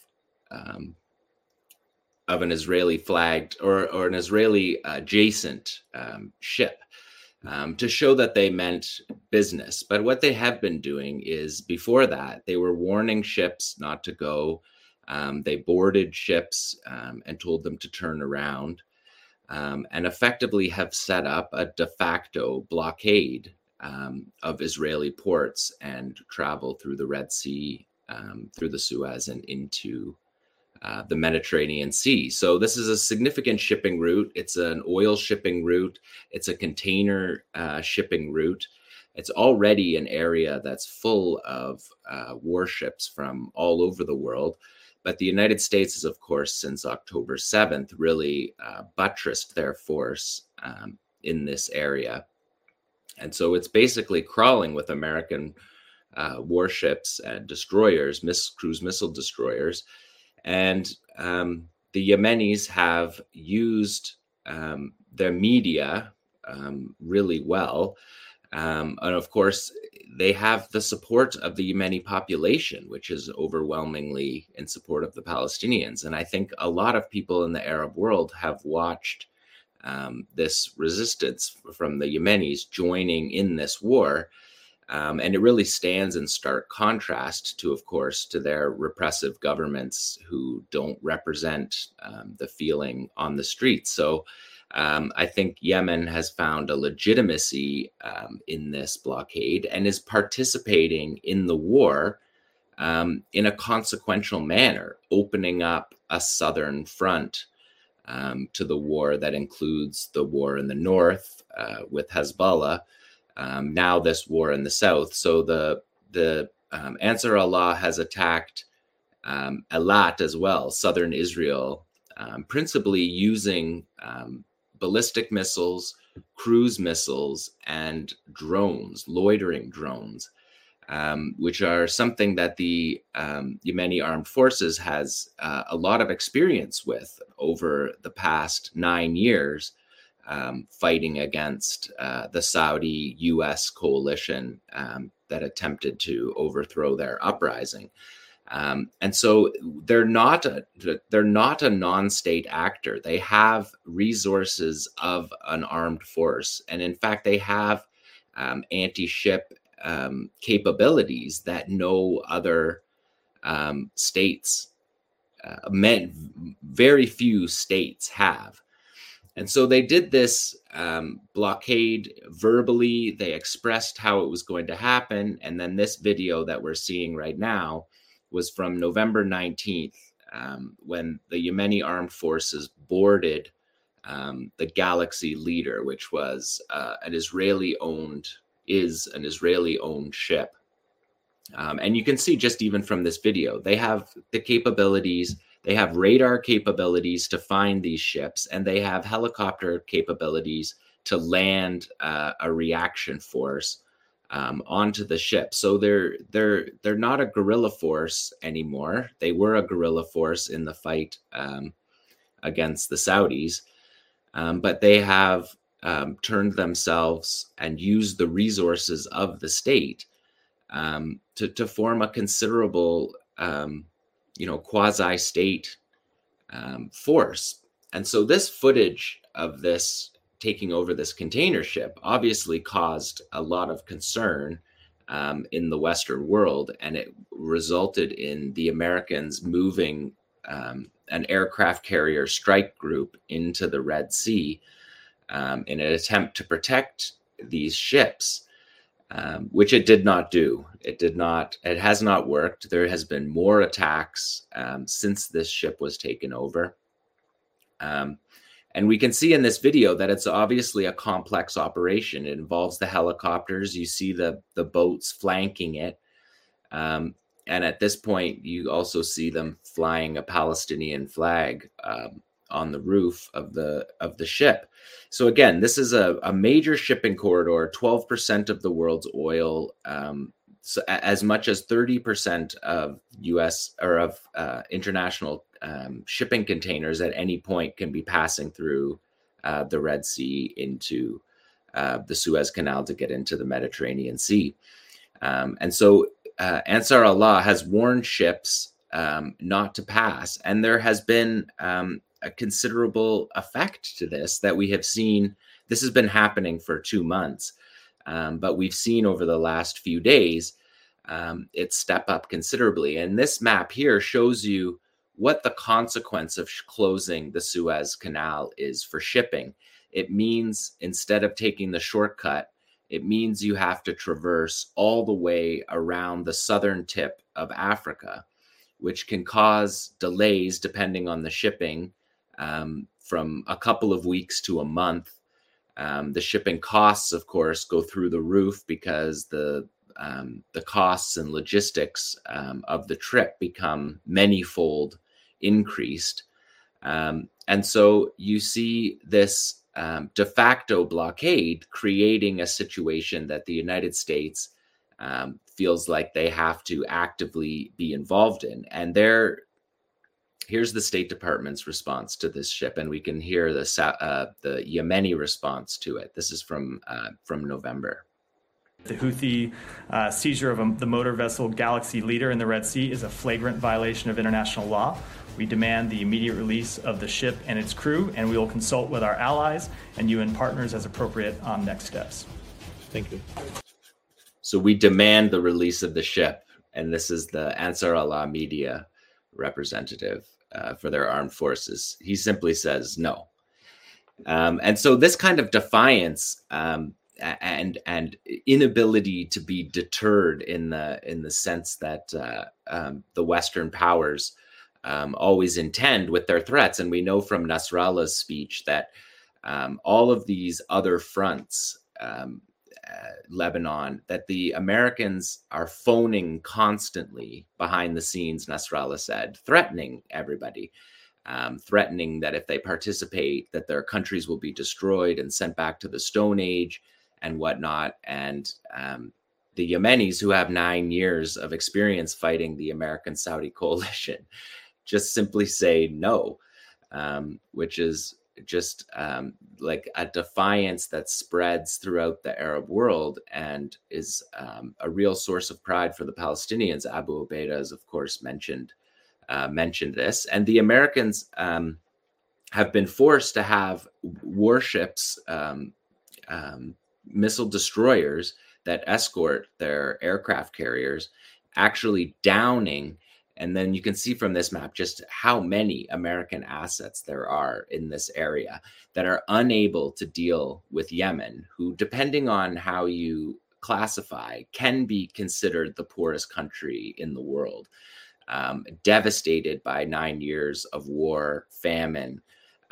an Israeli flagged or an Israeli adjacent ship to show that they meant business. But what they have been doing is, before that, they were warning ships not to go. They boarded ships and told them to turn around, and effectively have set up a de facto blockade of Israeli ports and travel through the Red Sea, through the Suez and into the Mediterranean Sea. So this is a significant shipping route. It's an oil shipping route. It's a container shipping route. It's already an area that's full of warships from all over the world. But the United States has, of course, since October 7th, really buttressed their force in this area. And so it's basically crawling with American warships and destroyers, cruise missile destroyers. And the Yemenis have used their media really well. And of course, they have the support of the Yemeni population, which is overwhelmingly in support of the Palestinians. And I think a lot of people in the Arab world have watched this resistance from the Yemenis joining in this war. And it really stands in stark contrast to, of course, to their repressive governments who don't represent the feeling on the streets. So I think Yemen has found a legitimacy in this blockade and is participating in the war in a consequential manner, opening up a southern front to the war that includes the war in the north with Hezbollah, now this war in the south. So the Ansar Allah has attacked Eilat as well, southern Israel, principally using ballistic missiles, cruise missiles, and drones, loitering drones. which are something that the Yemeni Armed Forces has a lot of experience with over the past 9 years, fighting against the Saudi-US coalition that attempted to overthrow their uprising. And so they're not a non-state actor. They have resources of an armed force, and in fact, they have anti-ship capabilities that no other states, very few states have. And so they did this blockade verbally. They expressed how it was going to happen, and then this video that we're seeing right now was from November 19th, when the Yemeni Armed Forces boarded the Galaxy Leader, which was an Israeli-owned ship. And you can see just even from this video, they have the capabilities, they have radar capabilities to find these ships, and they have helicopter capabilities to land a reaction force onto the ship. So they're not a guerrilla force anymore. They were a guerrilla force in the fight against the Saudis, but they have turned themselves and used the resources of the state to form a considerable, quasi-state force. And so this footage of this taking over this container ship obviously caused a lot of concern in the Western world, and it resulted in the Americans moving an aircraft carrier strike group into the Red Sea in an attempt to protect these ships, which it did not do. It has not worked. There has been more attacks since this ship was taken over. And we can see in this video that it's obviously a complex operation. It involves the helicopters. You see the boats flanking it. And at this point, you also see them flying a Palestinian flag on the roof of the ship. So again, this is a major shipping corridor, 12% of the world's oil, so as much as 30% of U.S. or of international shipping containers at any point can be passing through the Red Sea into the Suez Canal to get into the Mediterranean Sea. And so Ansar Allah has warned ships not to pass. And there has been a considerable effect to this that we have seen. This has been happening for 2 months. But we've seen over the last few days it step up considerably. And this map here shows you what the consequence of closing the Suez Canal is for shipping. It means instead of taking the shortcut, it means you have to traverse all the way around the southern tip of Africa, which can cause delays depending on the shipping from a couple of weeks to a month. The shipping costs, of course, go through the roof because the costs and logistics of the trip become many-fold increased. And so you see this de facto blockade creating a situation that the United States feels like they have to actively be involved in. And here's the State Department's response to this ship, and we can hear the Yemeni response to it. This is from November. The Houthi seizure of the motor vessel Galaxy Leader in the Red Sea is a flagrant violation of international law. We demand the immediate release of the ship and its crew, and we will consult with our allies and UN partners as appropriate on next steps. Thank you. So we demand the release of the ship, and this is the Ansar Allah media representative for their armed forces. He simply says no. And so this kind of defiance and inability to be deterred in the sense that the Western powers always intend with their threats. And we know from Nasrallah's speech that all of these other fronts, Lebanon, that the Americans are phoning constantly behind the scenes, Nasrallah said, threatening everybody, threatening that if they participate, that their countries will be destroyed and sent back to the Stone Age and whatnot. And the Yemenis, who have 9 years of experience fighting the American-Saudi coalition, just simply say no, which is just like a defiance that spreads throughout the Arab world and is a real source of pride for the Palestinians. Abu Ubaidah has, of course, mentioned this. And the Americans have been forced to have warships, missile destroyers that escort their aircraft carriers, actually downing. And then you can see from this map just how many American assets there are in this area that are unable to deal with Yemen, who, depending on how you classify, can be considered the poorest country in the world, devastated by 9 years of war, famine.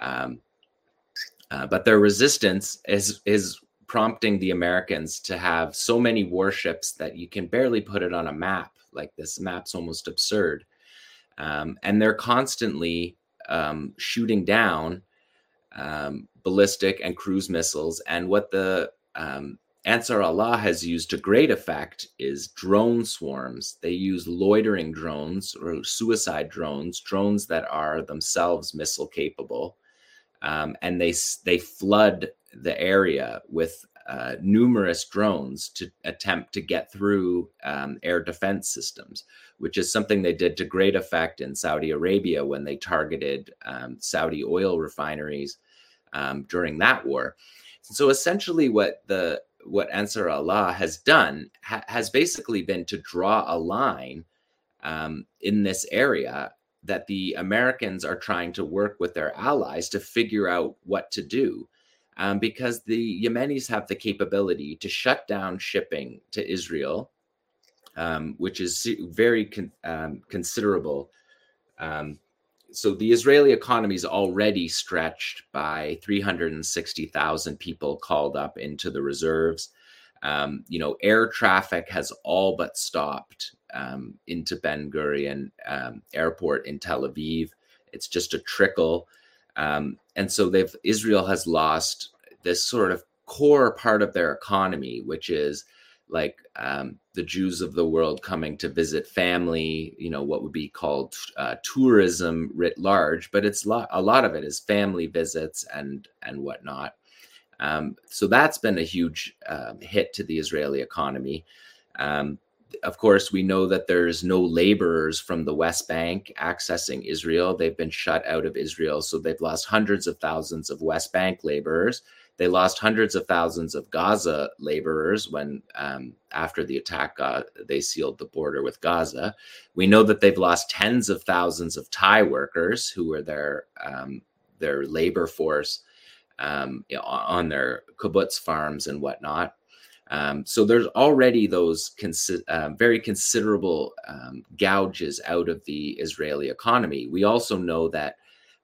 But their resistance is prompting the Americans to have so many warships that you can barely put it on a map. Like, this map's almost absurd. And they're constantly shooting down ballistic and cruise missiles. And what the Ansar Allah has used to great effect is drone swarms. They use loitering drones or suicide drones that are themselves missile capable. And they flood the area with numerous drones to attempt to get through air defense systems, which is something they did to great effect in Saudi Arabia when they targeted Saudi oil refineries during that war. So essentially what Ansar Allah has done has basically been to draw a line in this area that the Americans are trying to work with their allies to figure out what to do. Because the Yemenis have the capability to shut down shipping to Israel, which is very considerable. So the Israeli economy is already stretched by 360,000 people called up into the reserves. Air traffic has all but stopped into Ben Gurion airport in Tel Aviv. It's just a trickle. And so Israel has lost this sort of core part of their economy, which is like the Jews of the world coming to visit family, what would be called tourism writ large, but it's a lot of it is family visits and whatnot. So that's been a huge hit to the Israeli economy. Of course, we know that there's no laborers from the West Bank accessing Israel. They've been shut out of Israel. So they've lost hundreds of thousands of West Bank laborers. They lost hundreds of thousands of Gaza laborers when, after the attack, they sealed the border with Gaza. We know that they've lost tens of thousands of Thai workers who were their labor force on their kibbutz farms and whatnot. So there's already those very considerable gouges out of the Israeli economy. We also know that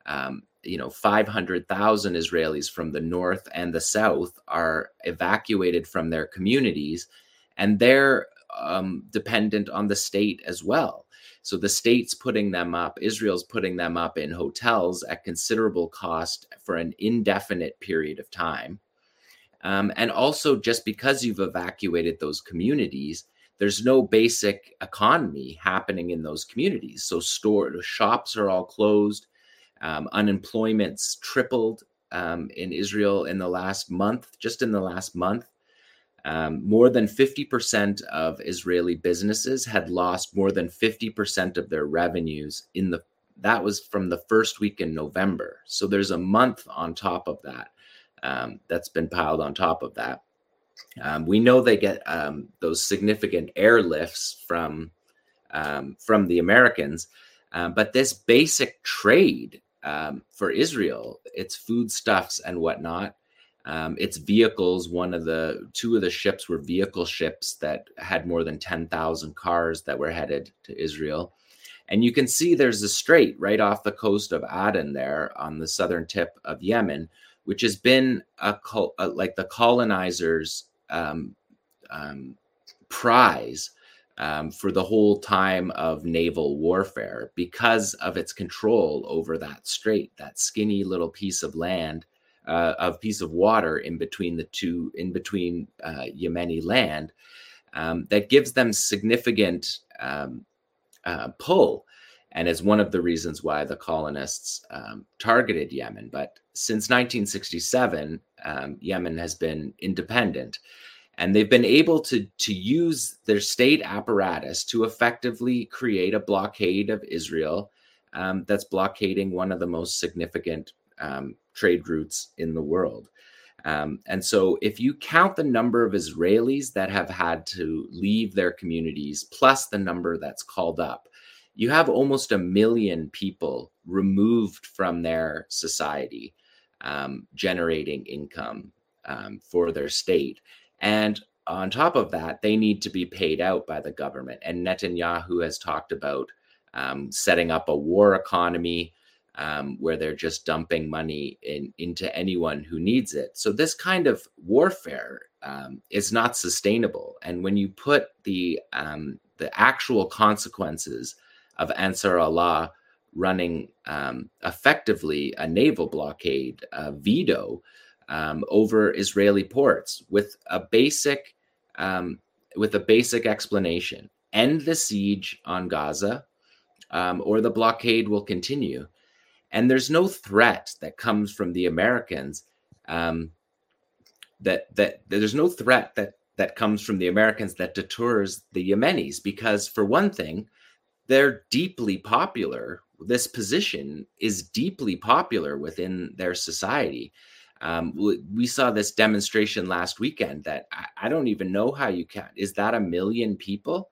500,000 Israelis from the north and the south are evacuated from their communities, and they're dependent on the state as well. So the state's putting them up, Israel's putting them up in hotels at considerable cost for an indefinite period of time. And also, just because you've evacuated those communities, there's no basic economy happening in those communities. So shops are all closed. Unemployment's tripled in Israel in the last month, just in the last month. More than 50% of Israeli businesses had lost more than 50% of their revenues that was from the first week in November. So there's a month on top of that. That's been piled on top of that. We know they get those significant airlifts from the Americans, but this basic trade for Israel, its foodstuffs and whatnot, its vehicles. Two of the ships were vehicle ships that had more than 10,000 cars that were headed to Israel. And you can see there's a strait right off the coast of Aden there on the southern tip of Yemen, which has been like the colonizers' prize for the whole time of naval warfare because of its control over that strait, that skinny little piece of land, piece of water in between Yemeni land. that gives them significant pull, and is one of the reasons why the colonists targeted Yemen. But since 1967, Yemen has been independent, and they've been able to use their state apparatus to effectively create a blockade of Israel that's blockading one of the most significant trade routes in the world. And so if you count the number of Israelis that have had to leave their communities, plus the number that's called up, you have almost 1 million people removed from their society, generating income for their state. And on top of that, they need to be paid out by the government. And Netanyahu has talked about setting up a war economy, where they're just dumping money into anyone who needs it. So this kind of warfare is not sustainable. And when you put the actual consequences of Ansar Allah running effectively a naval blockade, veto over Israeli ports with a basic explanation: end the siege on Gaza, or the blockade will continue. And there's no threat that comes from the Americans. There's no threat that comes from the Americans that deters the Yemenis, because for one thing, they're deeply popular. This position is deeply popular within their society. We saw this demonstration last weekend that I don't even know how you count. Is that 1 million people?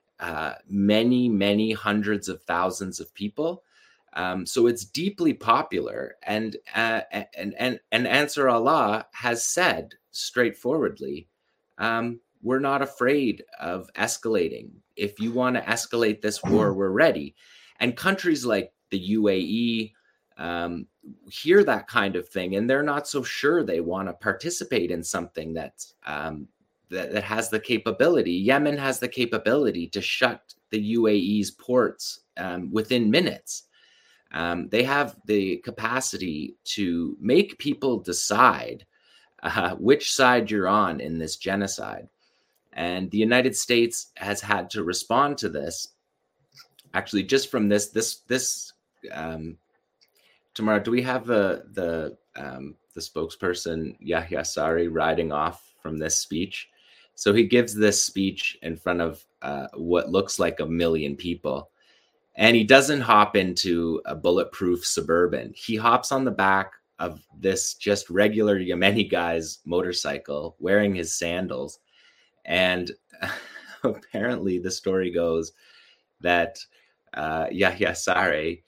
Many hundreds of thousands of people. So it's deeply popular, and Ansar Allah has said straightforwardly, we're not afraid of escalating. If you want to escalate this war, we're ready. And countries like the UAE hear that kind of thing, and they're not so sure they want to participate in something that's that has the capability. Yemen has the capability to shut the UAE's ports within minutes. They have the capacity to make people decide which side you're on in this genocide. And the United States has had to respond to this. Actually, just from this Tamara, do we have the spokesperson Yahya Sari riding off from this speech? So he gives this speech in front of what looks like 1 million people. And he doesn't hop into a bulletproof Suburban. He hops on the back of this just regular Yemeni guy's motorcycle, wearing his sandals. And apparently the story goes that Yahya Sari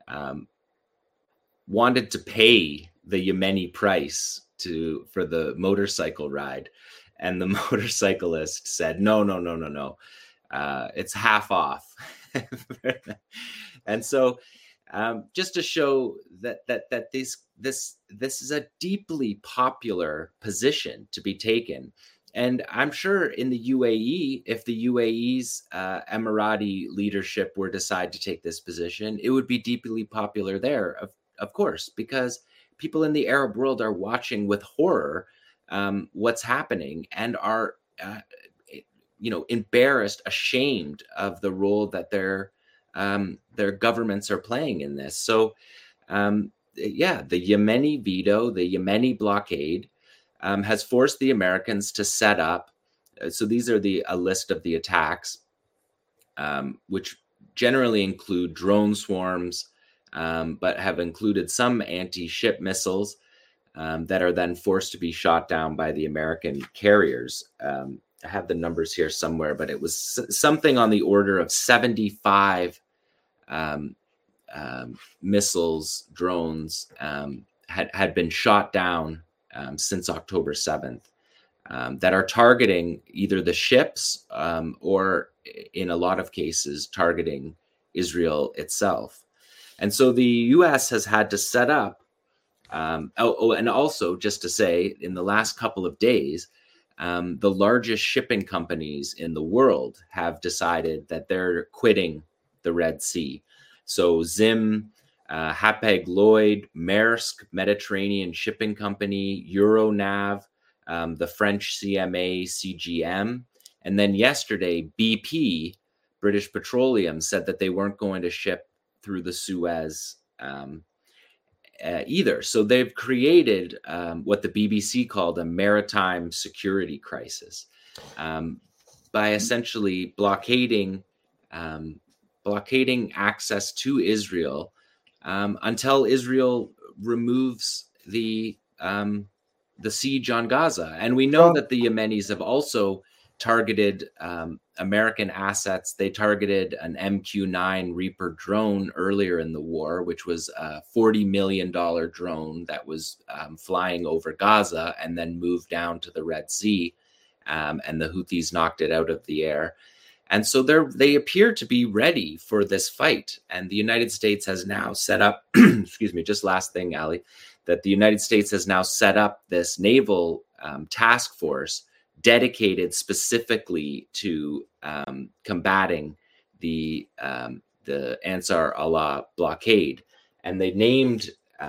wanted to pay the Yemeni price for the motorcycle ride. And the motorcyclist said, no. It's half off. And so just to show that this is a deeply popular position to be taken. And I'm sure in the UAE, if the UAE's Emirati leadership were to decide to take this position, it would be deeply popular there, of course, because people in the Arab world are watching with horror what's happening and are embarrassed, ashamed of the role that their governments are playing in this. So, the Yemeni veto, the Yemeni blockade, has forced the Americans to set up. So these are a list of the attacks, which generally include drone swarms, but have included some anti-ship missiles that are then forced to be shot down by the American carriers. I have the numbers here somewhere, but it was something on the order of 75 missiles, drones had been shot down since October 7th that are targeting either the ships or, in a lot of cases, targeting Israel itself. And so the U.S. has had to set up, and also just to say, in the last couple of days, the largest shipping companies in the world have decided that they're quitting the Red Sea. So Zim, Hapag-Lloyd, Maersk, Mediterranean Shipping Company, Euronav, the French CMA CGM, And then yesterday, BP, British Petroleum, said that they weren't going to ship through the Suez either. So they've created what the BBC called a maritime security crisis by essentially blockading access to Israel until Israel removes the siege on Gaza. And we know that the Yemenis have also targeted American assets. They targeted an MQ-9 Reaper drone earlier in the war, which was a $40 million drone that was flying over Gaza and then moved down to the Red Sea. And the Houthis knocked it out of the air. And so they appear to be ready for this fight. And the United States has now set up, excuse me, just last thing, Ali, that the United States has now set up this naval task force dedicated specifically to combating the Ansar Allah blockade. And they named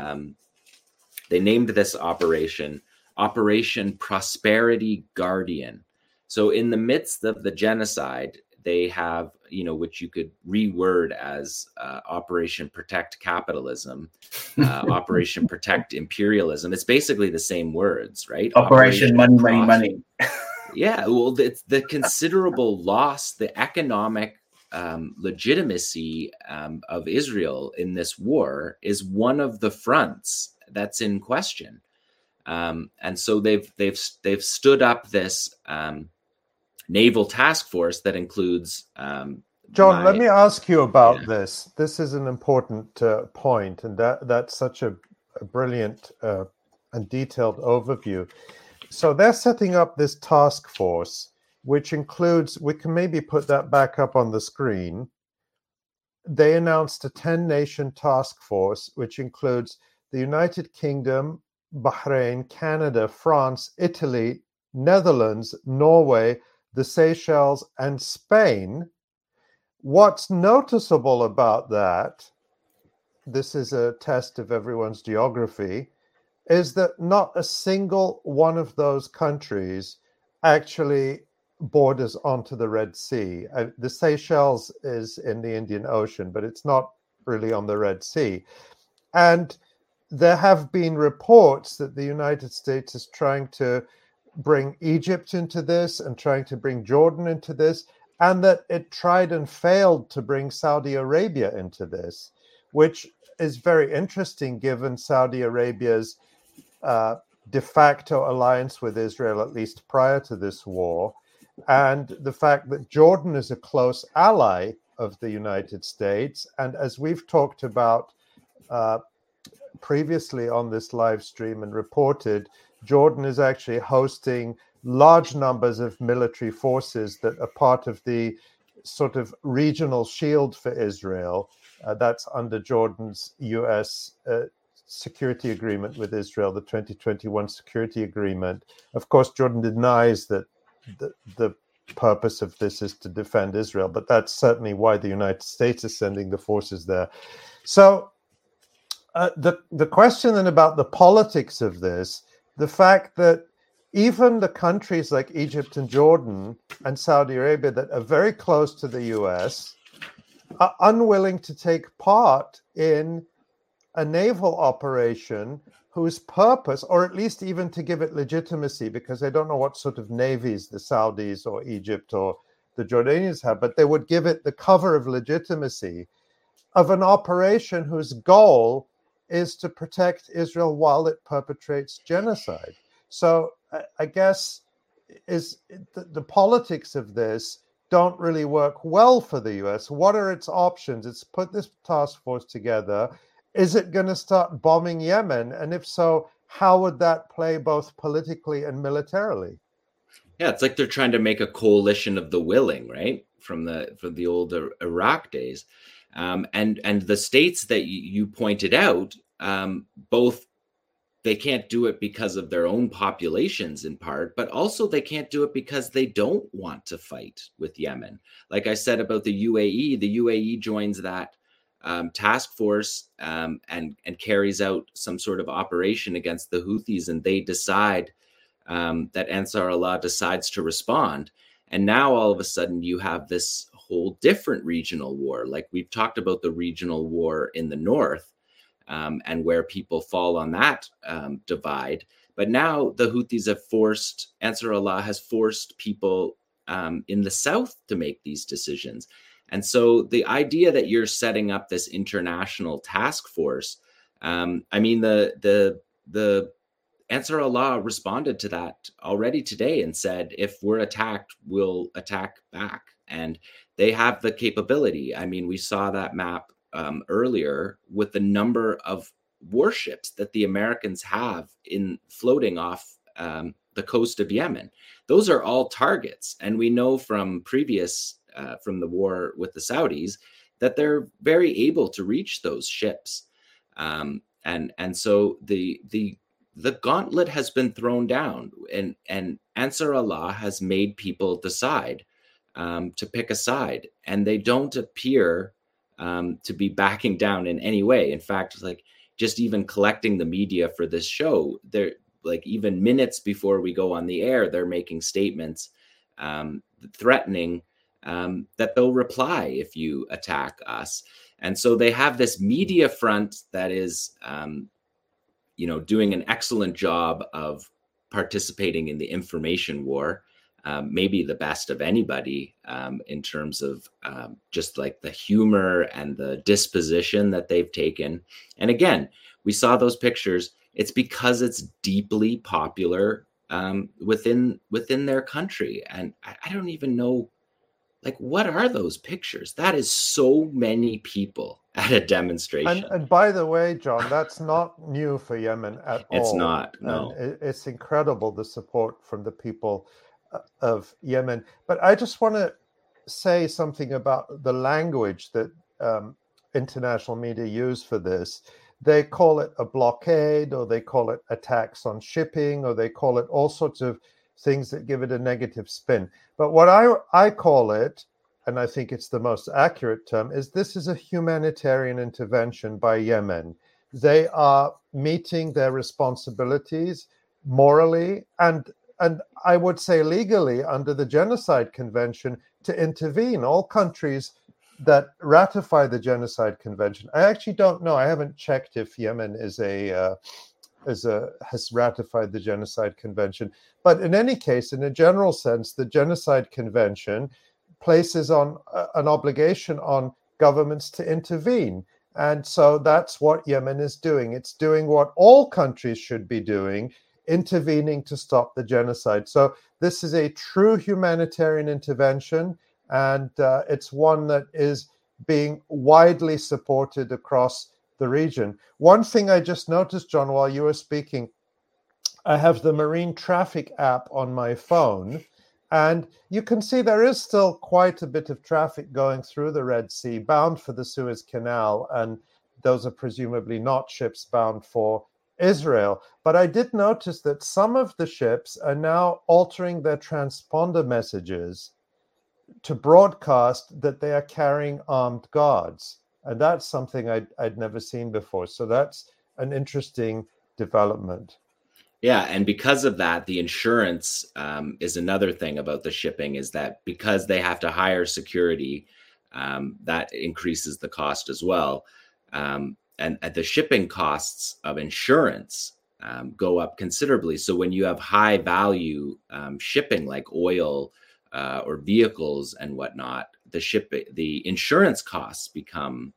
this Operation Prosperity Guardian. So in the midst of the genocide, they have, which you could reword as Operation Protect Capitalism, Operation Protect Imperialism. It's basically the same words, right? Operation Money. Yeah, well, it's the considerable loss, the economic legitimacy of Israel in this war is one of the fronts that's in question. And so they've stood up this naval task force that includes John, let me ask you about this. This is an important point, and that's such a brilliant and detailed overview. So they're setting up this task force, which includes, we can maybe put that back up on the screen. They announced a 10-nation task force, which includes the United Kingdom, Bahrain, Canada, France, Italy, Netherlands, Norway, the Seychelles, and Spain. What's noticeable about that, this is a test of everyone's geography, is that not a single one of those countries actually borders onto the Red Sea. The Seychelles is in the Indian Ocean, but it's not really on the Red Sea. And there have been reports that the United States is trying to bring Egypt into this and trying to bring Jordan into this, and that it tried and failed to bring Saudi Arabia into this, which is very interesting given Saudi Arabia's de facto alliance with Israel, at least prior to this war, and the fact that Jordan is a close ally of the United States. And as we've talked about previously on this live stream and reported, Jordan is actually hosting large numbers of military forces that are part of the sort of regional shield for Israel. That's under Jordan's U.S. security agreement with Israel, the 2021 security agreement. Of course, Jordan denies that the purpose of this is to defend Israel, but that's certainly why the United States is sending the forces there. So the question then about the politics of this, the fact that even the countries like Egypt and Jordan and Saudi Arabia that are very close to the US are unwilling to take part in a naval operation whose purpose, or at least even to give it legitimacy, because they don't know what sort of navies the Saudis or Egypt or the Jordanians have, but they would give it the cover of legitimacy of an operation whose goal is to protect Israel while it perpetrates genocide. So I guess is the politics of this don't really work well for the US. What are its options? It's put this task force together. Is it going to start bombing Yemen? And if so, how would that play both politically and militarily? Yeah, it's like they're trying to make a coalition of the willing, right? From the old Iraq days. And the states that you pointed out, both they can't do it because of their own populations in part, but also they can't do it because they don't want to fight with Yemen. Like I said about the UAE joins that task force and carries out some sort of operation against the Houthis, and they decide that Ansar Allah decides to respond. And now all of a sudden you have this whole different regional war. Like we've talked about the regional war in the north, and where people fall on that divide. But now the Houthis have forced, Ansar Allah has forced people in the south to make these decisions. And so the idea that you're setting up this international task force, I mean, the Ansar Allah responded to that already today and said, if we're attacked, we'll attack back. And they have the capability. I mean, we saw that map earlier with the number of warships that the Americans have in floating off the coast of Yemen. Those are all targets. And we know from previous, from the war with the Saudis, that they're very able to reach those ships. And so the gauntlet has been thrown down, and Ansar Allah has made people decide to pick a side, and they don't appear to be backing down in any way. In fact, like just even collecting the media for this show, they're like even minutes before we go on the air, they're making statements threatening that they'll reply if you attack us. And so they have this media front that is, doing an excellent job of participating in the information war, maybe the best of anybody in terms of just like the humor and the disposition that they've taken. And again, we saw those pictures. It's because it's deeply popular within their country. And I don't even know, like, what are those pictures? That is so many people at a demonstration. And by the way, John, that's not new for Yemen at all. It's not, no. And it's incredible, the support from the people of Yemen. But I just want to say something about the language that international media use for this. They call it a blockade, or they call it attacks on shipping, or they call it all sorts of things that give it a negative spin. But what I call it, and I think it's the most accurate term, is this is a humanitarian intervention by Yemen. They are meeting their responsibilities morally and I would say legally under the Genocide Convention to intervene. All countries that ratify the Genocide Convention, I actually don't know. I haven't checked if Yemen has ratified the Genocide Convention. But in any case, in a general sense, the Genocide Convention places on an obligation on governments to intervene. And so that's what Yemen is doing. It's doing what all countries should be doing, intervening to stop the genocide. So this is a true humanitarian intervention, and it's one that is being widely supported across the region. One thing I just noticed, John, while you were speaking, I have the Marine Traffic app on my phone, and you can see there is still quite a bit of traffic going through the Red Sea, bound for the Suez Canal, and those are presumably not ships bound for Israel. But I did notice that some of the ships are now altering their transponder messages to broadcast that they are carrying armed guards. And that's something I'd never seen before. So that's an interesting development. Yeah, and because of that, the insurance is another thing about the shipping, is that because they have to hire security, that increases the cost as well. And the shipping costs of insurance go up considerably. So when you have high value shipping like oil or vehicles and whatnot, the insurance costs become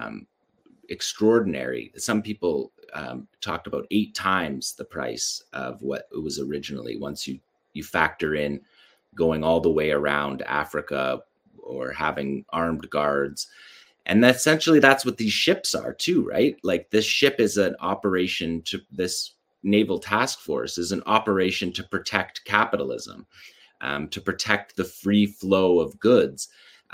extraordinary. Some people talked about 8 times the price of what it was originally, once you factor in going all the way around Africa or having armed guards. And essentially that's what these ships are too, right? Like this ship is an operation this naval task force is an operation to protect capitalism, to protect the free flow of goods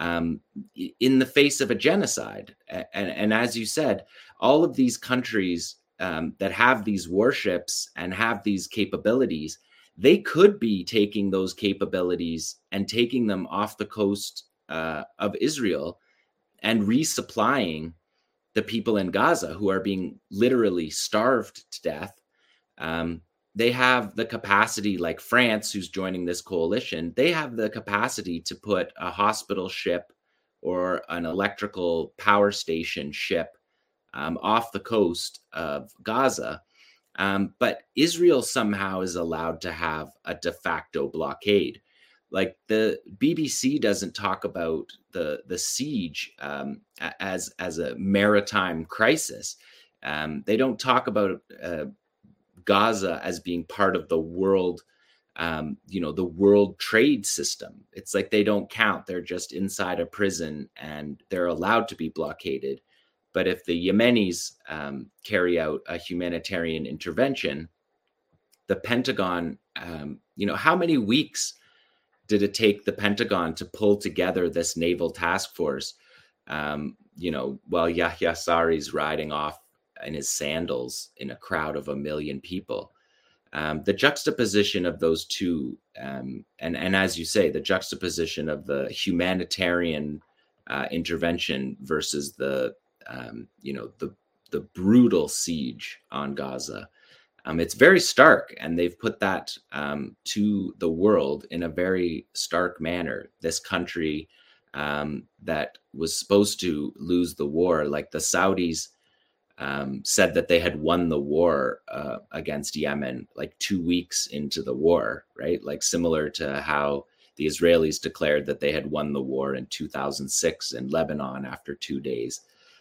in the face of a genocide. And as you said, all of these countries that have these warships and have these capabilities, they could be taking those capabilities and taking them off the coast of Israel and resupplying the people in Gaza who are being literally starved to death they have the capacity, like France, who's joining this coalition, they have the capacity to put a hospital ship or an electrical power station ship off the coast of Gaza. But Israel somehow is allowed to have a de facto blockade. Like the BBC doesn't talk about the siege as a maritime crisis. They don't talk about Gaza as being part of the world, the world trade system. It's like they don't count. They're just inside a prison and they're allowed to be blockaded. But if the Yemenis carry out a humanitarian intervention, the Pentagon, how many weeks did it take the Pentagon to pull together this naval task force, while Yahya Sarri's riding off in his sandals in a crowd of 1 million people? The juxtaposition of those two, and as you say, the juxtaposition of the humanitarian intervention versus the brutal siege on Gaza. It's very stark, and they've put that to the world in a very stark manner. This country that was supposed to lose the war, like the Saudis said that they had won the war against Yemen like 2 weeks into the war, right? Like similar to how the Israelis declared that they had won the war in 2006 in Lebanon after 2 days.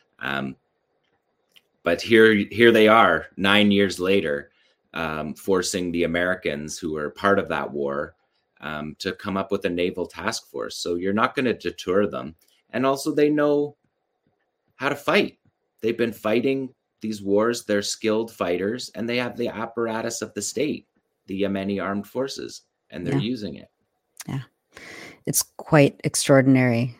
But here they are 9 years later, forcing the Americans who were part of that war to come up with a naval task force. So you're not going to deter them. And also they know how to fight. They've been fighting these wars. They're skilled fighters, and they have the apparatus of the state, the Yemeni armed forces, and they're using it. Yeah, it's quite extraordinary.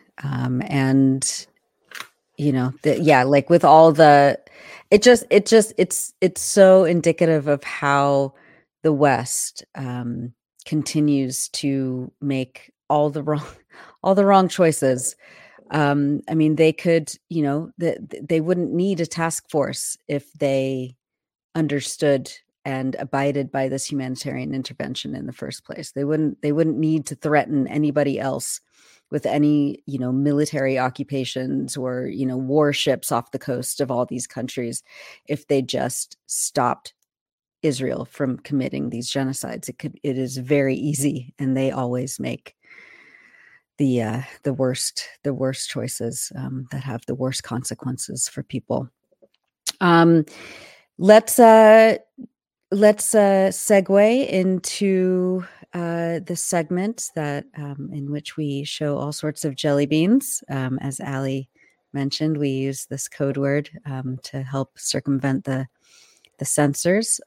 Like with all the, it's so indicative of how the West continues to make all the wrong choices. They could, they wouldn't need a task force if they understood and abided by this humanitarian intervention in the first place. They wouldn't need to threaten anybody else with any, military occupations or, warships off the coast of all these countries if they just stopped Israel from committing these genocides. It is very easy, and they always make the worst choices that have the worst consequences for people. Let's segue into the segment that in which we show all sorts of jelly beans. As Ali mentioned, we use this code word to help circumvent the censors.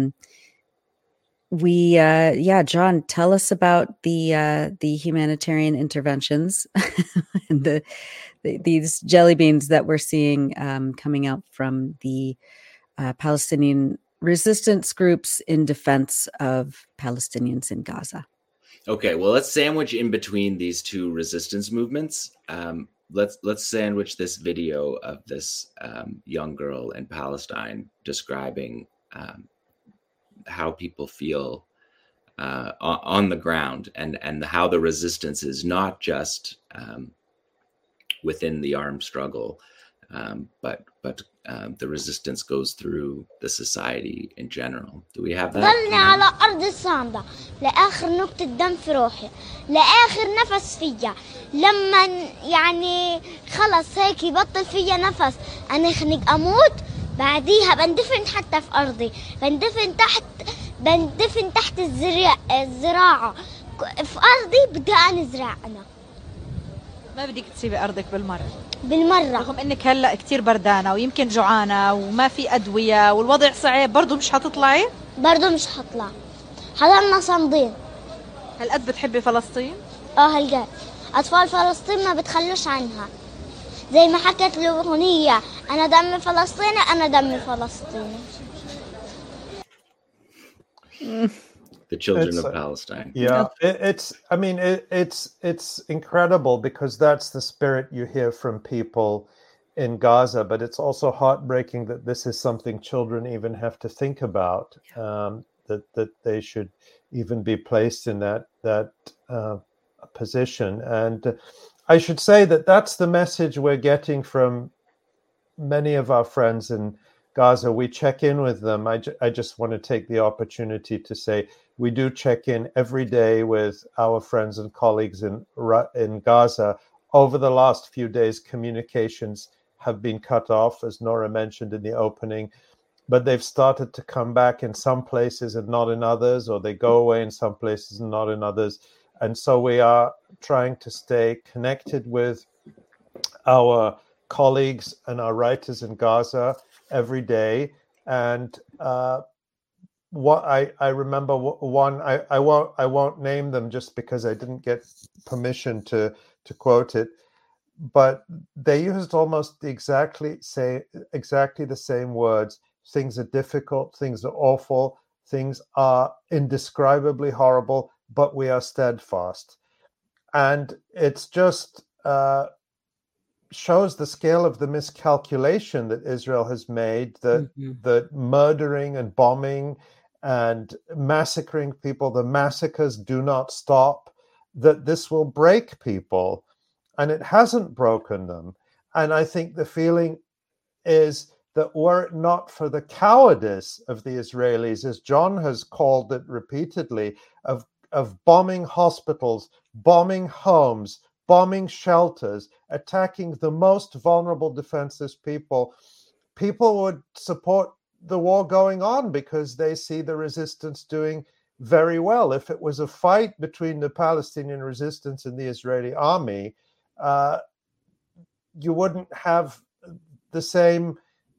John, tell us about the humanitarian interventions and these jelly beans that we're seeing coming out from the Palestinian resistance groups in defense of Palestinians in Gaza. Okay, well, let's sandwich in between these two resistance movements. Let's sandwich this video of this young girl in Palestine describing how people feel on the ground, and how the resistance is not just within the armed struggle, but the resistance goes through the society in general. Do we have that? ضلني على أرض الصامدة لآخر نقطة دم في روحي، لآخر نفس فيا، لما يعني خلص هيك يبطل فيا نفس أنا خنق أموت، بعديها بندفن حتى في أرضي، بندفن تحت الزراعة في أرضي، بدي أنا أزرع أنا. ما بدك تسيبي أرضك بالمرة رغم إنك هلأ كتير بردانة ويمكن جوعانة وما في أدوية والوضع صعب، برضو مش هتطلعي؟ برضو مش هطلع، حضرنا صامدين. هالقد بتحبي فلسطين؟ هالقد أطفال فلسطين ما بتخلوش عنها، زي ما حكت الأغنية أنا دمي فلسطيني أنا دمي فلسطيني. The children of Palestine. Yeah, it's incredible, because that's the spirit you hear from people in Gaza, but it's also heartbreaking that this is something children even have to think about. that they should even be placed in that position. And I should say that that's the message we're getting from many of our friends in Gaza. We check in with them. I just want to take the opportunity to say we do check in every day with our friends and colleagues in Gaza. Over the last few days, communications have been cut off, as Nora mentioned in the opening, but they've started to come back in some places and not in others, or they go away in some places and not in others. And so we are trying to stay connected with our colleagues and our writers in Gaza every day. And what I remember one, I won't name them just because I didn't get permission to quote it, but they used almost exactly the same words. Things are difficult, things are awful, things are indescribably horrible, but we are steadfast. And it's just shows the scale of the miscalculation that Israel has made, that murdering and bombing and massacring people, the massacres do not stop, that this will break people. And it hasn't broken them. And I think the feeling is that were it not for the cowardice of the Israelis, as John has called it repeatedly, of bombing hospitals, bombing homes, bombing shelters, attacking the most vulnerable, defenseless people, people would support the war going on because they see the resistance doing very well. If it was a fight between the Palestinian resistance and the Israeli army, you wouldn't have the same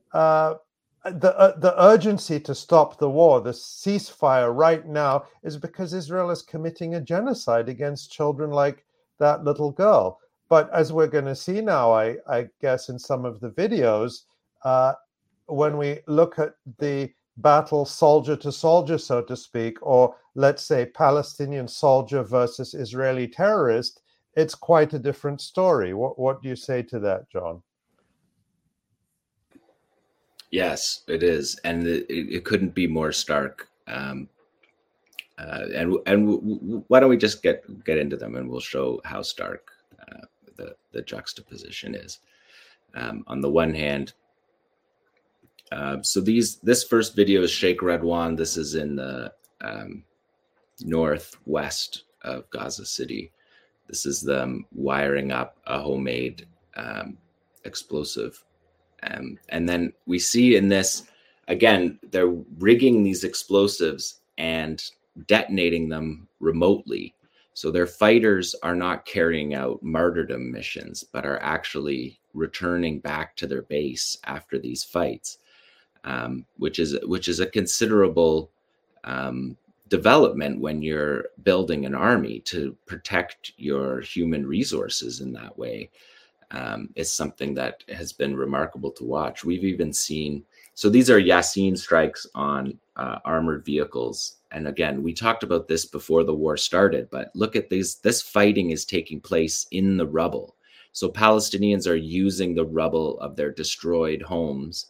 the urgency to stop the war. The ceasefire right now is because Israel is committing a genocide against children like that little girl. But as we're going to see now, I guess in some of the videos, when we look at the battle soldier to soldier, so to speak, or let's say Palestinian soldier versus Israeli terrorist, it's quite a different story. What do you say to that, John? Yes, it is, and it couldn't be more stark. And why don't we just get into them, and we'll show how stark the juxtaposition is. On the one hand, so this first video is Sheikh Radwan. This is in the northwest of Gaza City. This is them wiring up a homemade explosive. And then we see in this, again, they're rigging these explosives and detonating them remotely. So their fighters are not carrying out martyrdom missions, but are actually returning back to their base after these fights, which is a considerable development when you're building an army to protect your human resources in that way. Is something that has been remarkable to watch. We've even seen, so these are Yasin strikes on armored vehicles. And again, we talked about this before the war started, but look at this fighting is taking place in the rubble. So Palestinians are using the rubble of their destroyed homes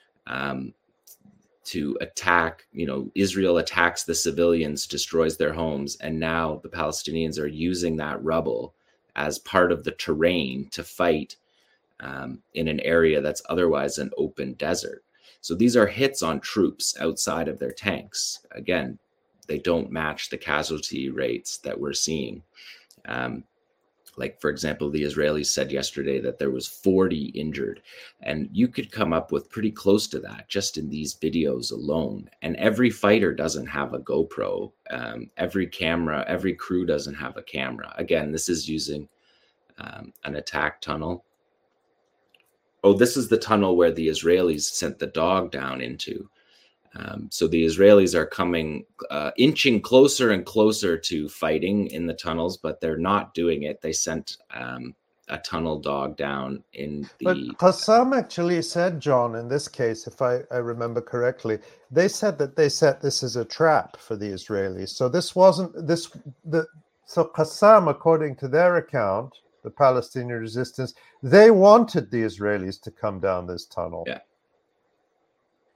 to attack, Israel attacks the civilians, destroys their homes. And now the Palestinians are using that rubble as part of the terrain to fight in an area that's otherwise an open desert. So these are hits on troops outside of their tanks. Again, they don't match the casualty rates that we're seeing. Like, for example, the Israelis said yesterday that there was 40 injured, and you could come up with pretty close to that just in these videos alone. And every fighter doesn't have a GoPro. Every crew doesn't have a camera. Again, this is using an attack tunnel. Oh, this is the tunnel where the Israelis sent the dog down into. So the Israelis are coming, inching closer and closer to fighting in the tunnels, but they're not doing it. They sent a tunnel dog down in the... But Qassam actually said, John, in this case, if I remember correctly, they said that they set this as a trap for the Israelis. So this wasn't... So Qassam, according to their account, the Palestinian resistance, they wanted the Israelis to come down this tunnel. Yeah.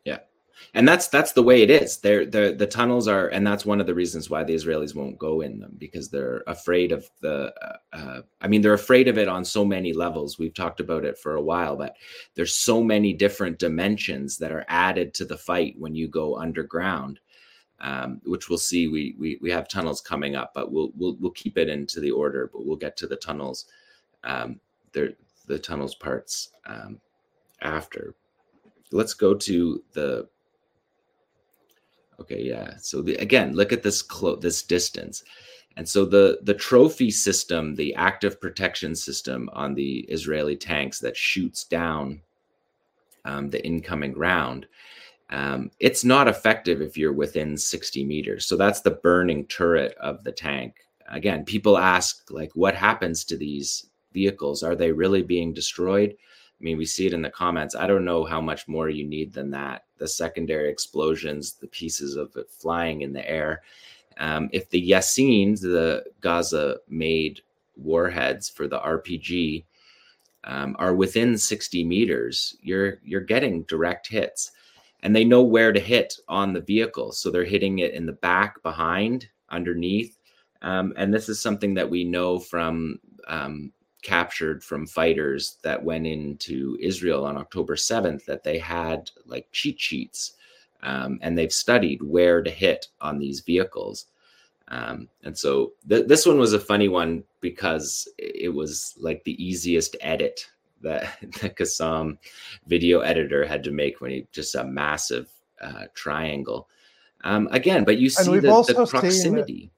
And that's the way it is. The tunnels are, and that's one of the reasons why the Israelis won't go in them, because they're afraid of they're afraid of it on so many levels. We've talked about it for a while, but there's so many different dimensions that are added to the fight when you go underground, which we'll see. We have tunnels coming up, but we'll keep it into the order, but we'll get to the tunnels, the tunnels parts after. Let's go to the. Okay, yeah. So again, look at this this distance. And so the trophy system, the active protection system on the Israeli tanks that shoots down the incoming round, it's not effective if you're within 60 meters. So that's the burning turret of the tank. Again, people ask, like, what happens to these vehicles? Are they really being destroyed? I mean, we see it in the comments. I don't know how much more you need than that. The secondary explosions, the pieces of it flying in the air. If the Yassines, the Gaza-made warheads for the RPG, are within 60 meters, you're getting direct hits. And they know where to hit on the vehicle. So they're hitting it in the back, behind, underneath. And this is something that we know from captured from fighters that went into Israel on October 7th, that they had like cheat sheets, and they've studied where to hit on these vehicles. And so this one was a funny one because it was like the easiest edit that the Qassam video editor had to make, when he just a massive triangle. Again, but you see the proximity.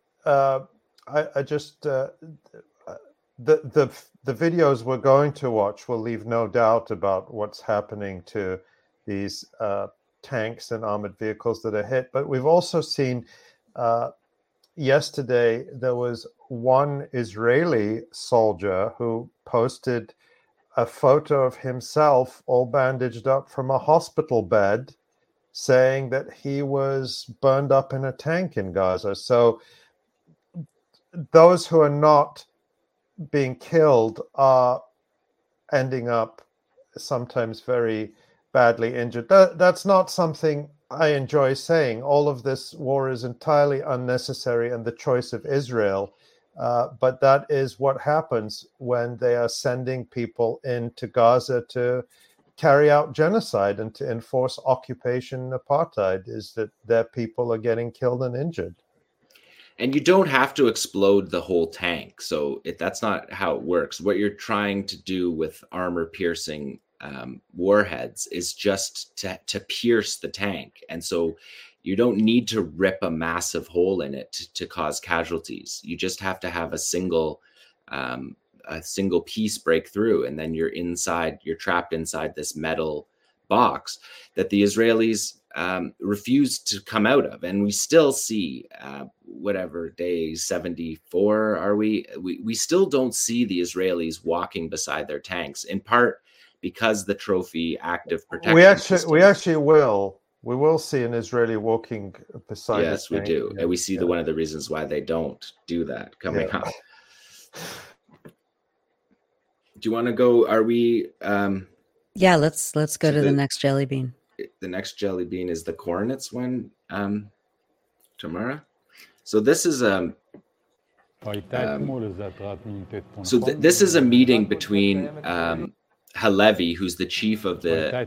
The videos we're going to watch will leave no doubt about what's happening to these tanks and armored vehicles that are hit. But we've also seen yesterday there was one Israeli soldier who posted a photo of himself all bandaged up from a hospital bed, saying that he was burned up in a tank in Gaza. So those who are not being killed are ending up sometimes very badly injured. That's not something I enjoy saying. All of this war is entirely unnecessary and the choice of Israel. But that is what happens when they are sending people into Gaza to carry out genocide and to enforce occupation and apartheid, is that their people are getting killed and injured. And you don't have to explode the whole tank. So that's not how it works. What you're trying to do with armor-piercing warheads is just to pierce the tank. And so you don't need to rip a massive hole in it to cause casualties. You just have to have a single piece break through, and then you're trapped inside this metal box that the Israelis refused to come out of. And we still see, whatever day 74 are we still don't see the Israelis walking beside their tanks, in part because the trophy active protection we will see an Israeli walking beside. Yes, we do. Yeah. And we see one of the reasons why they don't do that coming up. Do you want to go? Are we yeah, let's go to the next jelly bean. The next jelly bean is the coordinates one, Tamara. So this is this is a meeting between Halevi, who's the chief of the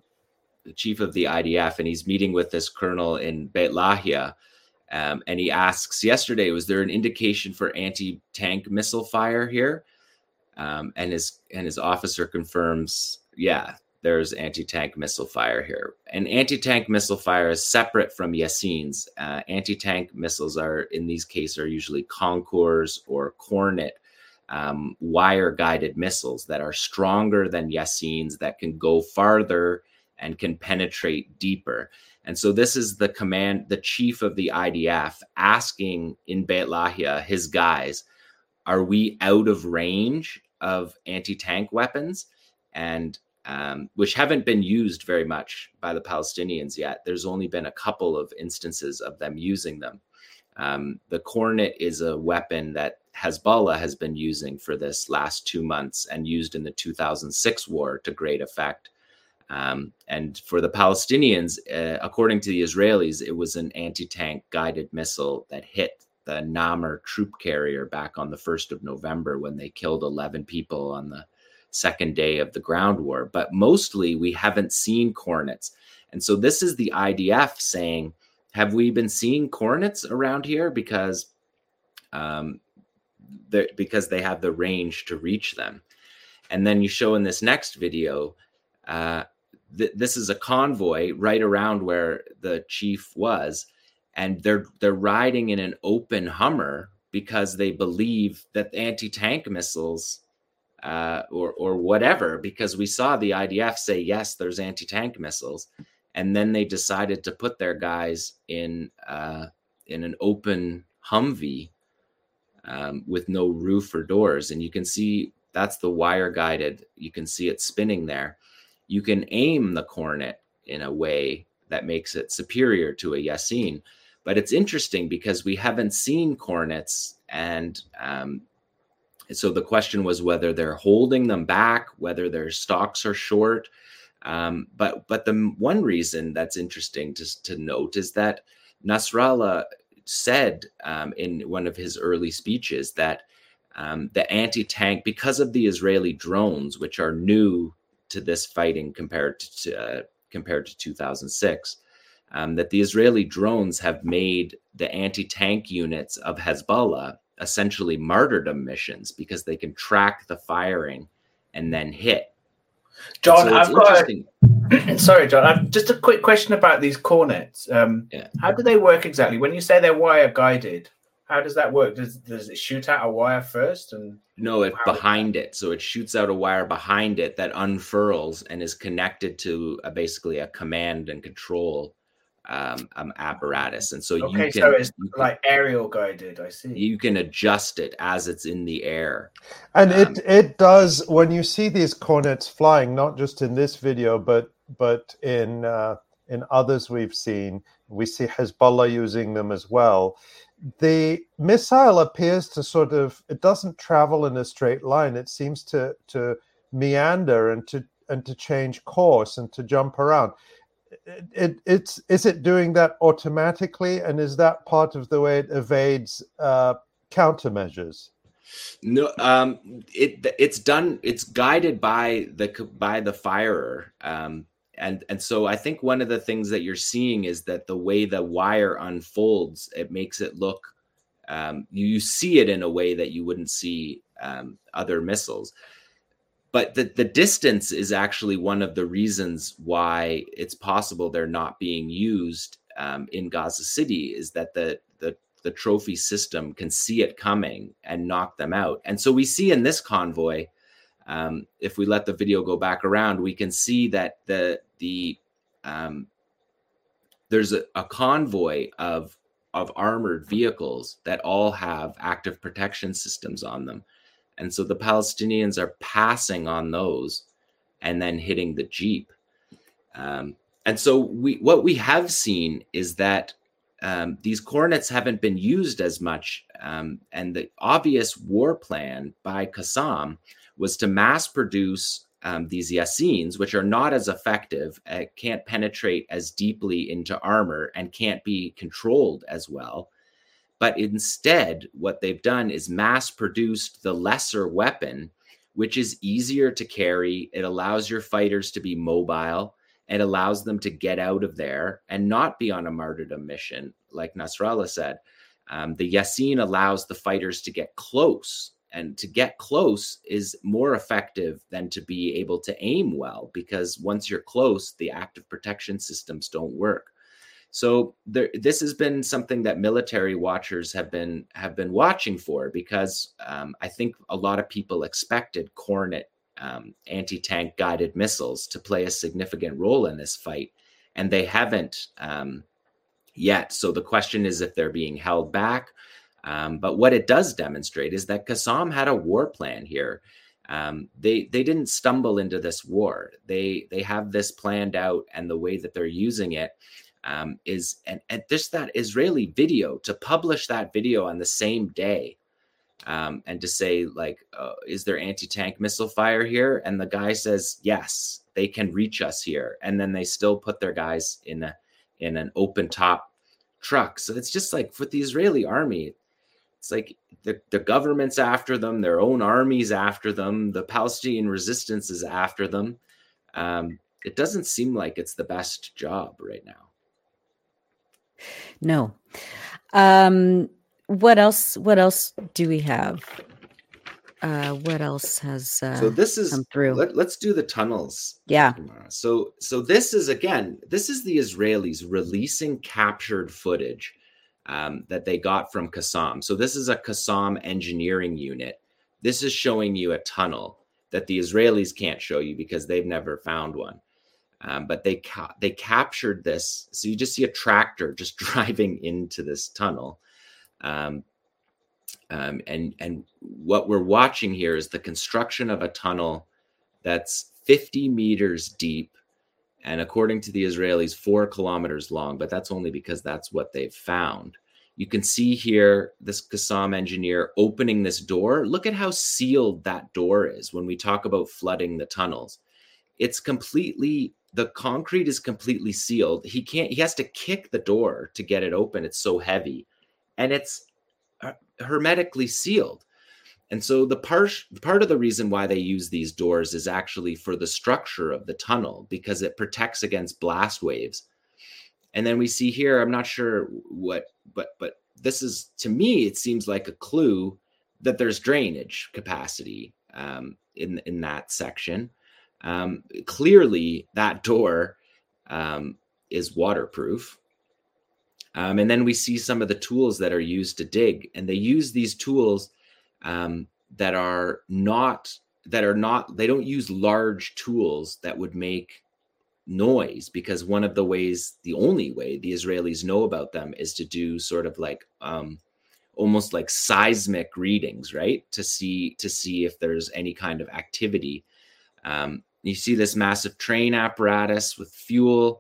IDF, and he's meeting with this colonel in Beit Lahia, and he asks yesterday, was there an indication for anti-tank missile fire here? And his officer confirms, yeah, there's anti-tank missile fire here. And anti-tank missile fire is separate from Yassines. Anti-tank missiles in these cases are usually Concours or Kornet wire-guided missiles that are stronger than Yassines, that can go farther and can penetrate deeper. And so this is the chief of the IDF asking in Beit Lahia his guys, are we out of range of anti-tank weapons? And which haven't been used very much by the Palestinians yet. There's only been a couple of instances of them using them. The Kornet is a weapon that Hezbollah has been using for this last 2 months and used in the 2006 war to great effect. And for the Palestinians, according to the Israelis, it was an anti-tank guided missile that hit the Namr troop carrier back on the 1st of November when they killed 11 people on the second day of the ground war. But mostly we haven't seen Kornets. And so this is the IDF saying, have we been seeing Kornets around here? Because they have the range to reach them. And then you show in this next video, this is a convoy right around where the chief was, and they're riding in an open Hummer because they believe that anti-tank missiles or whatever, because we saw the IDF say, yes, there's anti-tank missiles. And then they decided to put their guys in an open Humvee with no roof or doors. And you can see that's the wire guided. You can see it spinning there. You can aim the Kornet in a way that makes it superior to a Yasin. But it's interesting because we haven't seen Kornets. And so the question was whether they're holding them back, whether their stocks are short. But the one reason that's interesting to note is that Nasrallah said in one of his early speeches that the anti-tank, because of the Israeli drones, which are new to this fighting compared to 2006, that the Israeli drones have made the anti-tank units of Hezbollah essentially martyrdom missions because they can track the firing and then hit. John, I've got sorry, John. I've just a quick question about these Kornets. How do they work exactly? When you say they're wire guided, how does that work? Does it shoot out a wire first? And no, it's behind it. So it shoots out a wire behind it that unfurls and is connected to basically a command and control apparatus. And so so it's like aerial guided. I see. You can adjust it as it's in the air. And it does, when you see these Kornets flying, not just in this video, but in others we've seen, we see Hezbollah using them as well. The missile appears to it doesn't travel in a straight line. It seems to meander and to change course and to jump around. Is it doing that automatically, and is that part of the way it evades countermeasures? No, it's done. It's guided by the firer, and so I think one of the things that you're seeing is that the way the wire unfolds, it makes it look. You see it in a way that you wouldn't see other missiles. But the distance is actually one of the reasons why it's possible they're not being used in Gaza City, is that the trophy system can see it coming and knock them out. And so we see in this convoy, if we let the video go back around, we can see that there's a convoy of armored vehicles that all have active protection systems on them. And so the Palestinians are passing on those and then hitting the Jeep. And so what we have seen is that these Kornets haven't been used as much. And the obvious war plan by Qassam was to mass produce these Yasins, which are not as effective, can't penetrate as deeply into armor, and can't be controlled as well. But instead, what they've done is mass produced the lesser weapon, which is easier to carry. It allows your fighters to be mobile. It allows them to get out of there and not be on a martyrdom mission, like Nasrallah said. The Yasin allows the fighters to get close, and to get close is more effective than to be able to aim well, because once you're close, the active protection systems don't work. So this has been something that military watchers have been watching for, because I think a lot of people expected Kornet anti-tank guided missiles to play a significant role in this fight, and they haven't yet. So the question is if they're being held back. But what it does demonstrate is that Qassam had a war plan here. They didn't stumble into this war. They have this planned out, and the way that they're using it is and just that Israeli video, to publish that video on the same day, and to say, like, is there anti-tank missile fire here? And the guy says, yes, they can reach us here. And then they still put their guys in an open top truck. So it's just like with the Israeli army, it's like the government's after them, their own army's after them, the Palestinian resistance is after them. It doesn't seem like it's the best job right now. No. What else do we have? What else has so this is come through? Let's do the tunnels. Yeah. So this is the Israelis releasing captured footage that they got from Qassam. So this is a Qassam engineering unit. This is showing you a tunnel that the Israelis can't show you because they've never found one. But they captured this. So you just see a tractor just driving into this tunnel. And what we're watching here is the construction of a tunnel that's 50 meters deep, and according to the Israelis, 4 kilometers long, but that's only because that's what they've found. You can see here this Qassam engineer opening this door. Look at how sealed that door is when we talk about flooding the tunnels. It's completely, the concrete is completely sealed. He has to kick the door to get it open. It's so heavy, and it's hermetically sealed. And so the part of the reason why they use these doors is actually for the structure of the tunnel, because it protects against blast waves. And then we see here, I'm not sure what, but this is, to me, it seems like a clue that there's drainage capacity in that section. Clearly that door is waterproof. And then we see some of the tools that are used to dig, and they use these tools that are not, they don't use large tools that would make noise, because the only way the Israelis know about them is to do sort of like almost like seismic readings, right? To see if there's any kind of activity. You see this massive train apparatus with fuel.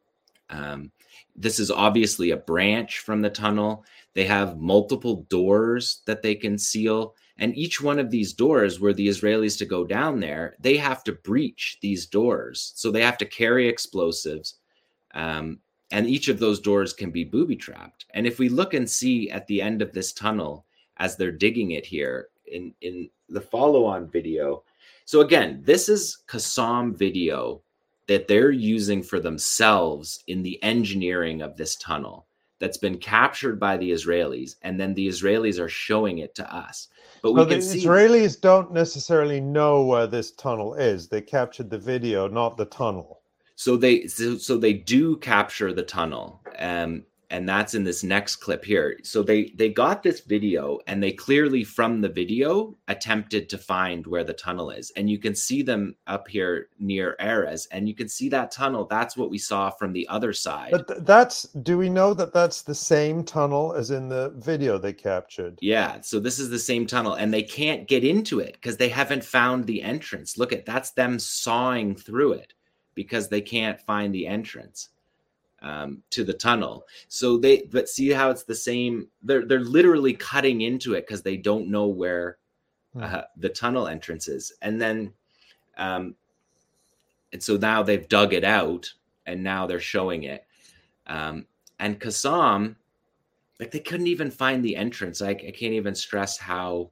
This is obviously a branch from the tunnel. They have multiple doors that they can seal. And each one of these doors, were the Israelis to go down there, they have to breach these doors. So they have to carry explosives. And each of those doors can be booby-trapped. And if we look and see at the end of this tunnel, as they're digging it here in the follow-on video. So again, this is Qassam video that they're using for themselves in the engineering of this tunnel that's been captured by the Israelis, and then the Israelis are showing it to us. But we can see Israelis don't necessarily know where this tunnel is. They captured the video, not the tunnel. So they do capture the tunnel, and that's in this next clip here. So they got this video, and they clearly from the video attempted to find where the tunnel is. And you can see them up here near Erez, and you can see that tunnel. That's what we saw from the other side. But do we know that that's the same tunnel as in the video they captured? Yeah, so this is the same tunnel, and they can't get into it because they haven't found the entrance. Look at, that's them sawing through it because they can't find the entrance to the tunnel. So but see how it's the same. They're literally cutting into it because they don't know where the tunnel entrance is. And then, and so now they've dug it out, and now they're showing it. And Qassam, like, they couldn't even find the entrance. I can't even stress how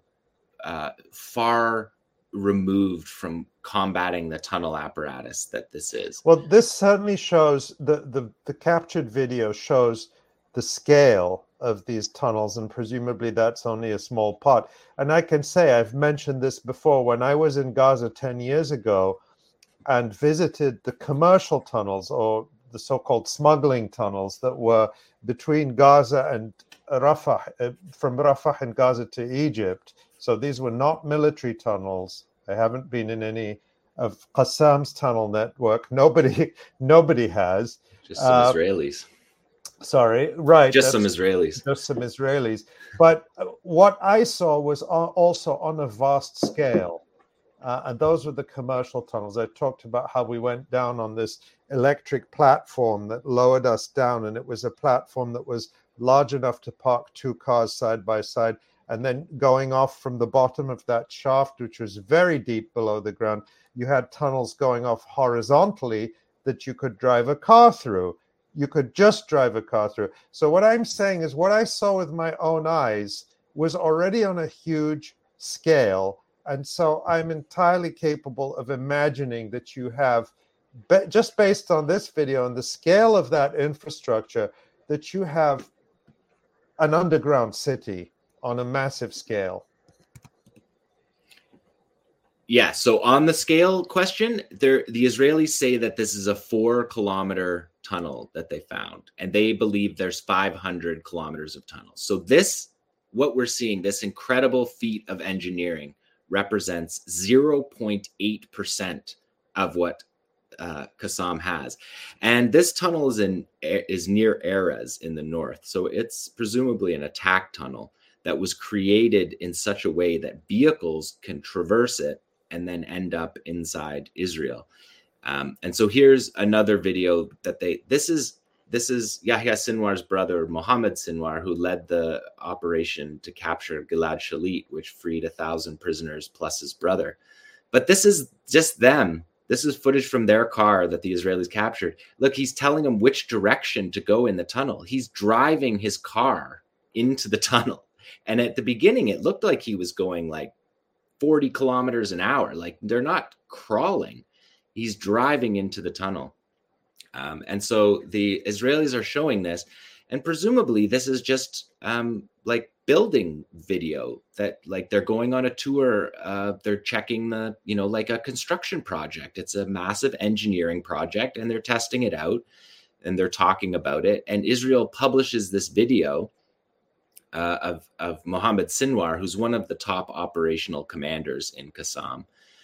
far removed from combating the tunnel apparatus that this is. Well, this certainly shows the captured video shows the scale of these tunnels, and presumably that's only a small part. And I can say, I've mentioned this before, when I was in Gaza 10 years ago and visited the commercial tunnels, or the so-called smuggling tunnels that were between Gaza and Rafah, from Rafah in Gaza to Egypt. So these were not military tunnels. I haven't been in any of Qassam's tunnel network. Nobody has. Just some Israelis. Sorry, right. Just some Israelis. Just some Israelis. But what I saw was also on a vast scale. And those were the commercial tunnels. I talked about how we went down on this electric platform that lowered us down. And it was a platform that was large enough to park 2 cars side by side And then going off from the bottom of that shaft, which was very deep below the ground, you had tunnels going off horizontally that you could drive a car through. You could just drive a car through. So what I'm saying is what I saw with my own eyes was already on a huge scale. And so I'm entirely capable of imagining that you have, just based on this video and the scale of that infrastructure, that you have an underground city on a massive scale. Yeah, so on the scale question, the Israelis say that this is a 4-kilometer tunnel that they found, and they believe there's 500 kilometers of tunnels. So this, what we're seeing, this incredible feat of engineering represents 0.8% of what Qassam has. And this tunnel is near Erez in the north. So it's presumably an attack tunnel that was created in such a way that vehicles can traverse it and then end up inside Israel. And so here's another video that this is Yahya Sinwar's brother, Mohammed Sinwar, who led the operation to capture Gilad Shalit, which freed 1,000 prisoners plus his brother. But this is just them. This is footage from their car that the Israelis captured. Look, he's telling them which direction to go in the tunnel. He's driving his car into the tunnel. And at the beginning, it looked like he was going like 40 kilometers an hour. Like they're not crawling. He's driving into the tunnel. And so the Israelis are showing this. And presumably this is just like building video that like they're going on a tour. They're checking the, like a construction project. It's a massive engineering project and they're testing it out and they're talking about it. And Israel publishes this video of Mohammed Sinwar, who's one of the top operational commanders in Qassam,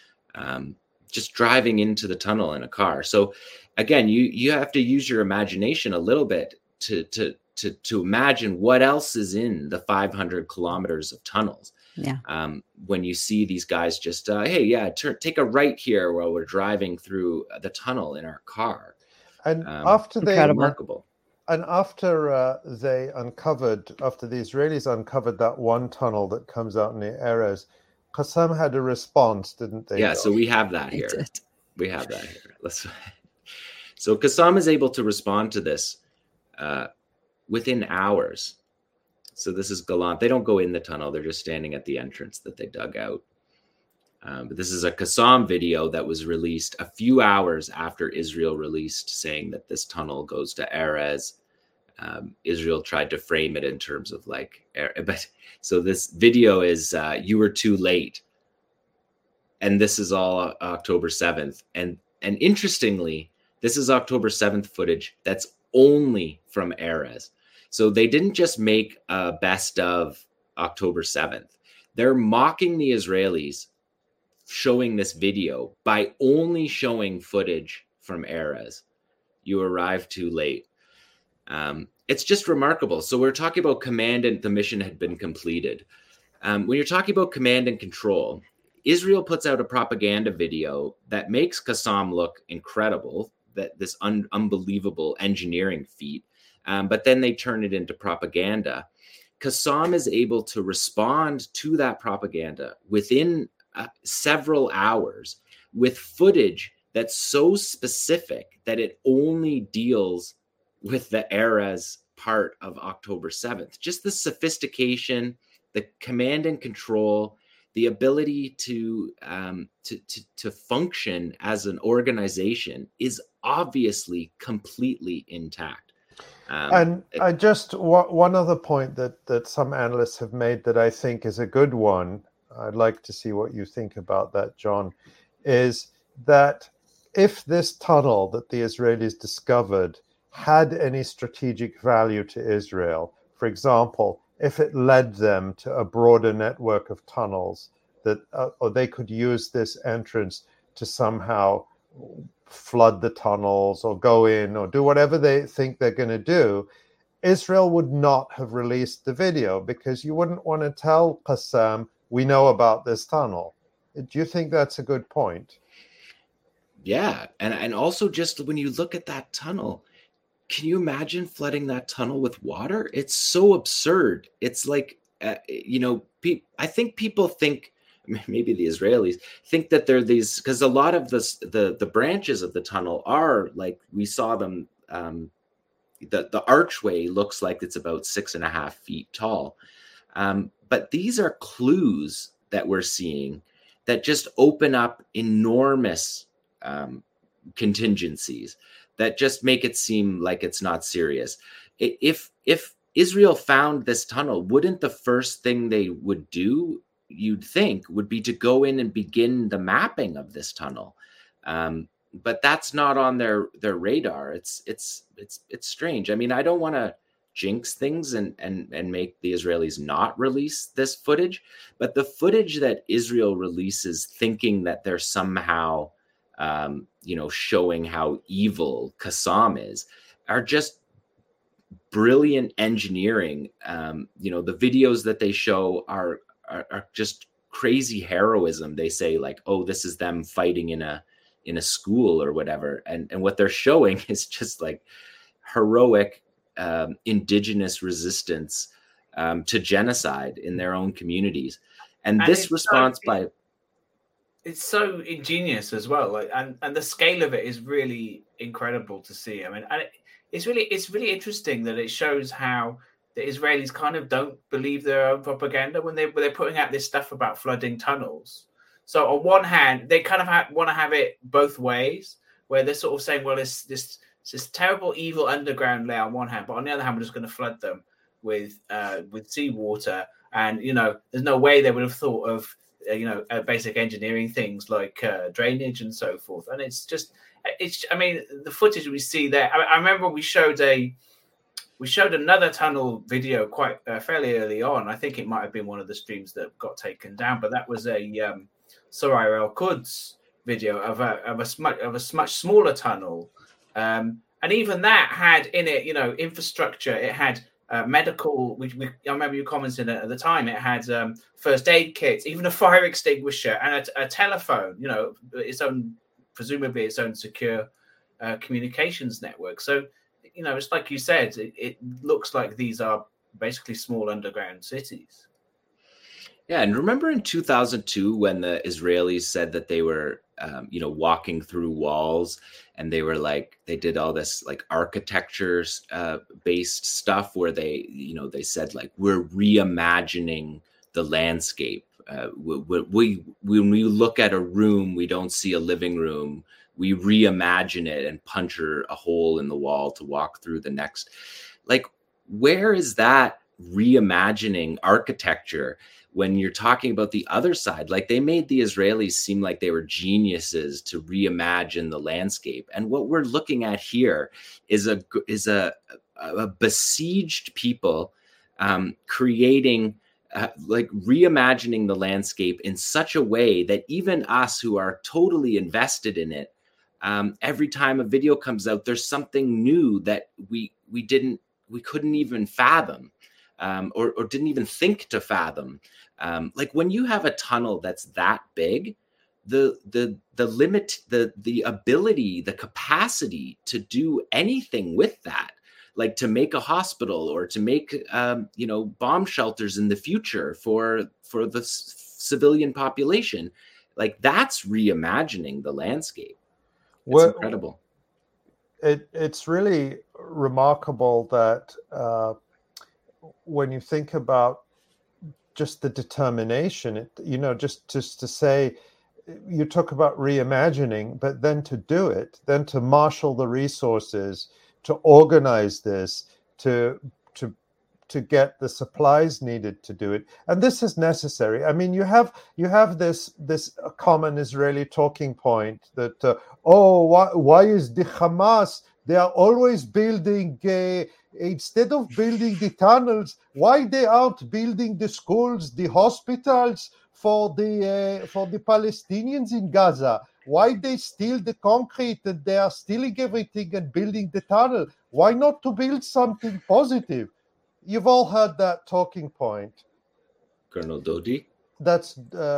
just driving into the tunnel in a car. So again, you have to use your imagination a little bit to imagine what else is in the 500 kilometers of tunnels. Yeah. When you see these guys just, take a right here while we're driving through the tunnel in our car. And after remarkable. And after the Israelis uncovered that one tunnel that comes out near Erez, Qassam had a response, didn't they? Yeah, so we have that here. We have that here. So Qassam is able to respond to this within hours. So this is Galant. They don't go in the tunnel. They're just standing at the entrance that they dug out. But this is a Qassam video that was released a few hours after Israel released saying that this tunnel goes to Erez. Israel tried to frame it in terms of but so this video is you were too late. And this is all October 7th. And interestingly, this is October 7th footage that's only from Erez. So they didn't just make a best of October 7th. They're mocking the Israelis showing this video by only showing footage from Erez. You arrived too late. It's just remarkable. So we're talking about command and the mission had been completed. When you're talking about command and control, Israel puts out a propaganda video that makes Qassam look incredible, that this unbelievable engineering feat, but then they turn it into propaganda. Qassam is able to respond to that propaganda within several hours with footage that's so specific that it only deals with the Erez part of October 7th. Just the sophistication, the command and control, the ability to function as an organization is obviously completely intact. And I just one other point that some analysts have made that I think is a good one. I'd like to see what you think about that, John, is that if this tunnel that the Israelis discovered had any strategic value to Israel, for example, if it led them to a broader network of tunnels, that or they could use this entrance to somehow flood the tunnels or go in or do whatever they think they're going to do, Israel would not have released the video because you wouldn't want to tell Qassam, we know about this tunnel. Do you think that's a good point? Yeah. And also just when you look at that tunnel, can you imagine flooding that tunnel with water? It's so absurd. It's like I think people think, maybe the Israelis think that they're these, because a lot of the branches of the tunnel are like, we saw them, the archway looks like it's about 6.5 feet tall. But these are clues that we're seeing that just open up enormous contingencies that just make it seem like it's not serious. If Israel found this tunnel, wouldn't the first thing they would do, you'd think, would be to go in and begin the mapping of this tunnel? But that's not on their radar. It's strange. I mean, I don't want to jinx things and make the Israelis not release this footage, but the footage that Israel releases thinking that they're somehow showing how evil Qassam is are just brilliant engineering. The videos that they show are just crazy heroism. They say like, oh, this is them fighting in a school or whatever, and what they're showing is just like heroic indigenous resistance to genocide in their own communities. And this response it's so ingenious as well, like, and the scale of it is really incredible to see. I mean, and it's really interesting that it shows how the Israelis kind of don't believe their own propaganda when they're putting out this stuff about flooding tunnels. So on one hand, they kind of want to have it both ways, where they're sort of saying, well, it's this terrible, evil underground layer on one hand, but on the other hand, we're just going to flood them with seawater. And, there's no way they would have thought of, basic engineering things like drainage and so forth. And the footage we see there, I remember we showed another tunnel video quite fairly early on. I think it might have been one of the streams that got taken down, but that was a Soraya Al-Quds video of a much smaller tunnel. And even that had in it, infrastructure. It had medical. I remember you commented at the time. It had first aid kits, even a fire extinguisher, and a telephone. Presumably its own secure communications network. So, it's like you said. It looks like these are basically small underground cities. Yeah, and remember in 2002 when the Israelis said that they were, walking through walls, and they were like, they did all this like architecture based stuff where they said like, we're reimagining the landscape. When we look at a room, we don't see a living room. We reimagine it and punch a hole in the wall to walk through the next. Like, where is that reimagining architecture when you're talking about the other side? Like, they made the Israelis seem like they were geniuses to reimagine the landscape. And what we're looking at here is a besieged people creating reimagining the landscape in such a way that even us who are totally invested in it, every time a video comes out, there's something new that we couldn't even fathom, or didn't even think to fathom. Like when you have a tunnel that's that big, the limit, the ability, the capacity to do anything with that, like to make a hospital or to make bomb shelters in the future for the civilian population, like that's reimagining the landscape. It's incredible. It's really remarkable that when you think about just the determination, just to say, you talk about reimagining, but then to do it, then to marshal the resources, to organize this, to get the supplies needed to do it, and this is necessary. I mean, you have this common Israeli talking point that why is the Hamas? They are always building. Instead of building the tunnels, why they aren't building the schools, the hospitals for the Palestinians in Gaza? Why they steal the concrete and they are stealing everything and building the tunnel? Why not to build something positive? You've all heard that talking point. Colonel Dodi? That's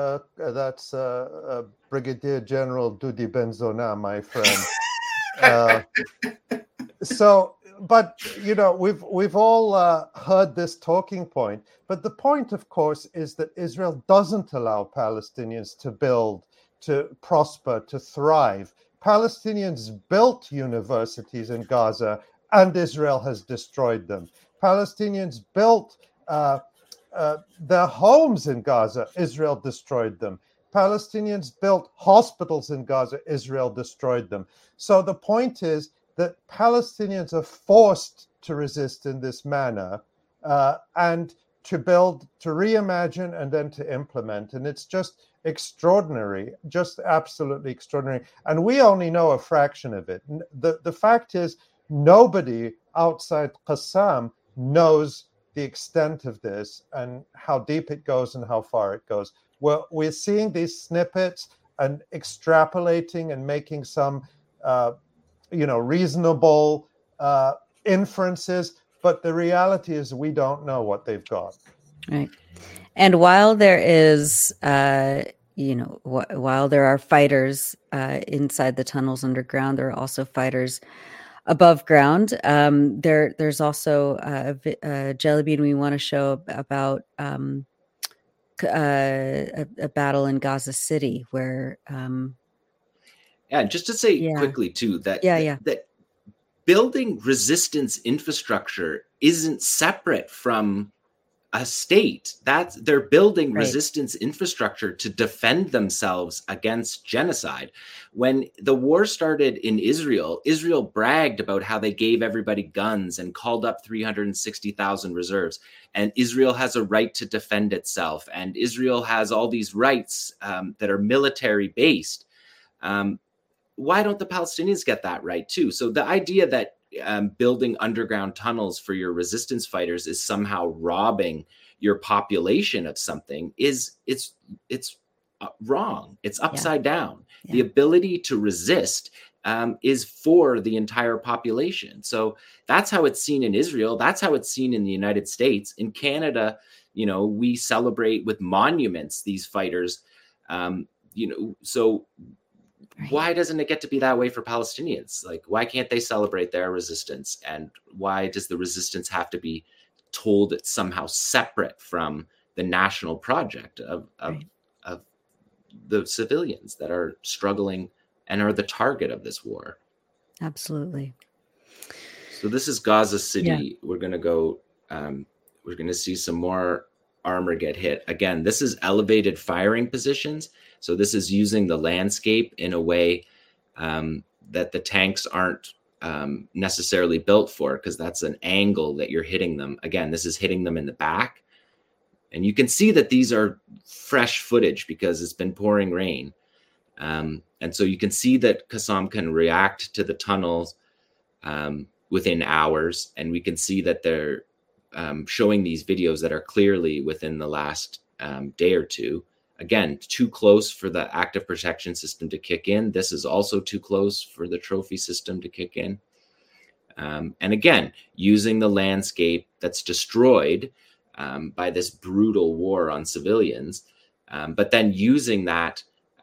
Brigadier General Dodi Ben-Zona, my friend. So but you know, we've all heard this talking point. But the point, of course, is that Israel doesn't allow Palestinians to build, to prosper, to thrive. Palestinians built universities in Gaza, and Israel has destroyed them. Palestinians built their homes in Gaza. Israel destroyed them. Palestinians built hospitals in Gaza. Israel destroyed them. So the point is that Palestinians are forced to resist in this manner and to build, to reimagine, and then to implement. And it's just extraordinary, just absolutely extraordinary. And we only know a fraction of it. The fact is, nobody outside Qassam knows the extent of this and how deep it goes and how far it goes. We're seeing these snippets and extrapolating and making some reasonable inferences, but the reality is we don't know what they've got. Right. And while there is, while there are fighters inside the tunnels underground, there are also fighters above ground. There's also a Jelly Bean we want to show about a battle in Gaza City where just to say quickly too that building resistance infrastructure isn't separate from a state. They're building resistance infrastructure to defend themselves against genocide. When the war started in Israel bragged about how they gave everybody guns and called up 360,000 reserves. And Israel has a right to defend itself. And Israel has all these rights that are military based. Why don't the Palestinians get that right too? So the idea that building underground tunnels for your resistance fighters is somehow robbing your population of something it's wrong. It's upside down. Yeah. The ability to resist is for the entire population. So that's how it's seen in Israel. That's how it's seen in the United States. In Canada, we celebrate with monuments these fighters. So why doesn't it get to be that way for Palestinians? Like, why can't they celebrate their resistance? And why does the resistance have to be told it's somehow separate from the national project of the civilians that are struggling and are the target of this war? Absolutely. So this is Gaza City. Yeah. We're going to go, we're going to see some more armor get hit. Again, this is elevated firing positions. So this is using the landscape in a way that the tanks aren't necessarily built for, because that's an angle that you're hitting them. Again, this is hitting them in the back. And you can see that these are fresh footage because it's been pouring rain. And so you can see that Qassam can react to the tunnels within hours. And we can see that they're showing these videos that are clearly within the last day or two. Again, too close for the active protection system to kick in. This is also too close for the trophy system to kick in. And again, using the landscape that's destroyed by this brutal war on civilians, but then using that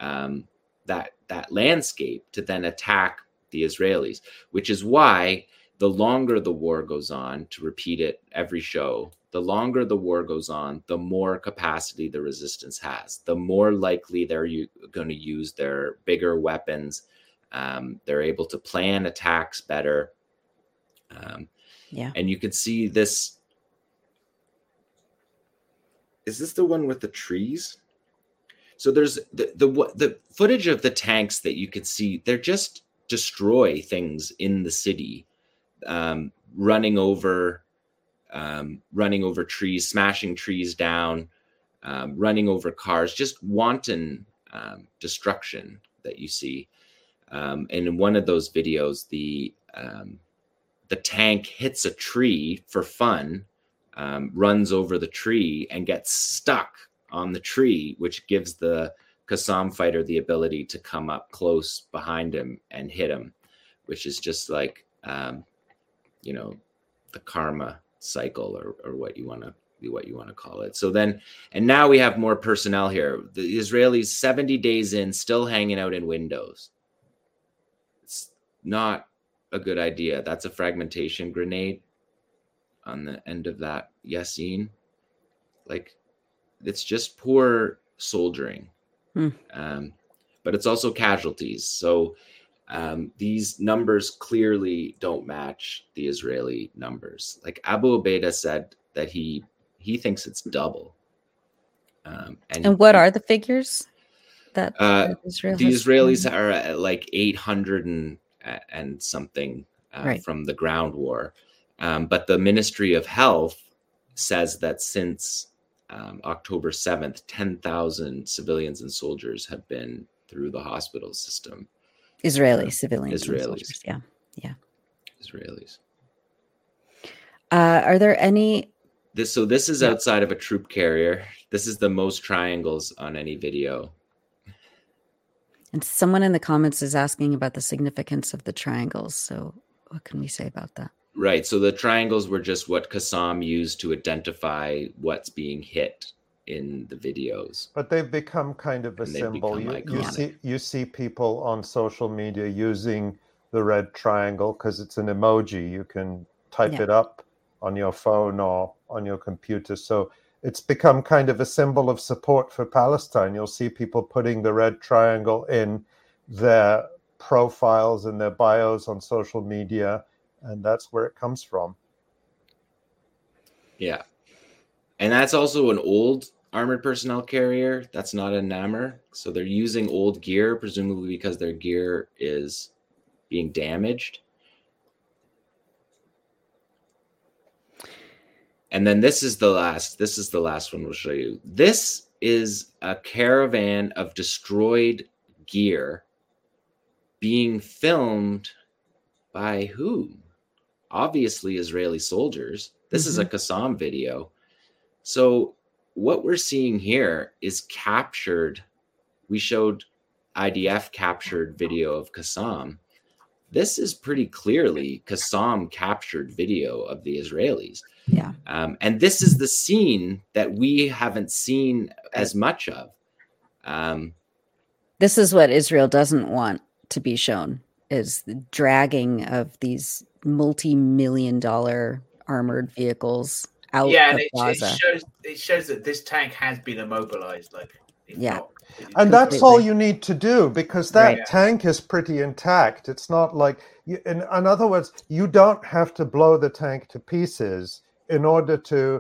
landscape to then attack the Israelis, which is why the longer the war goes on, to repeat it every show, the longer the war goes on, the more capacity the resistance has, the more likely they're going to use their bigger weapons. They're able to plan attacks better. And you can see this. Is this the one with the trees? So there's the footage of the tanks that you can see. They're just destroy things in the city, running over trees, smashing trees down, running over cars, just wanton destruction that you see. And in one of those videos, the tank hits a tree for fun, runs over the tree and gets stuck on the tree, which gives the Qassam fighter the ability to come up close behind him and hit him, which is just like, the karma cycle or what you want to call it. So then, and now we have more personnel here. The Israelis 70 days in, still hanging out in windows. It's not a good idea. That's a fragmentation grenade on the end of that Yasin. Like, it's just poor soldiering. But it's also casualties. So these numbers clearly don't match the Israeli numbers. Like Abu Ubaidah said that he thinks it's double. And what are the figures that Israel the Israelis are at like 800 and something from the ground war. But the Ministry of Health says that since October 7th, 10,000 civilians and soldiers have been through the hospital system. Israeli civilians. Israelis. Yeah. Israelis. Are there any? This is outside of a troop carrier. This is the most triangles on any video. And someone in the comments is asking about the significance of the triangles. So what can we say about that? Right. So the triangles were just what Qassam used to identify what's being hit in the videos. But they've become kind of a symbol. You see people on social media using the red triangle because it's an emoji. You can type it up on your phone or on your computer. So it's become kind of a symbol of support for Palestine. You'll see people putting the red triangle in their profiles and their bios on social media. And that's where it comes from. Yeah. And that's also an old armored personnel carrier. That's not a Namr. So they're using old gear, presumably because their gear is being damaged. And then this is the last one we'll show you. This is a caravan of destroyed gear being filmed by whom? Obviously Israeli soldiers. This is a Qassam video. So what we're seeing here is captured. We showed IDF captured video of Qassam. This is pretty clearly Qassam captured video of the Israelis. Yeah. And this is the scene that we haven't seen as much of. This is what Israel doesn't want to be shown, is the dragging of these multi-million-dollar armored vehicles out of Gaza. It shows that this tank has been immobilized. And that's all you need to do, because that tank is pretty intact. It's not like, in other words, you don't have to blow the tank to pieces in order to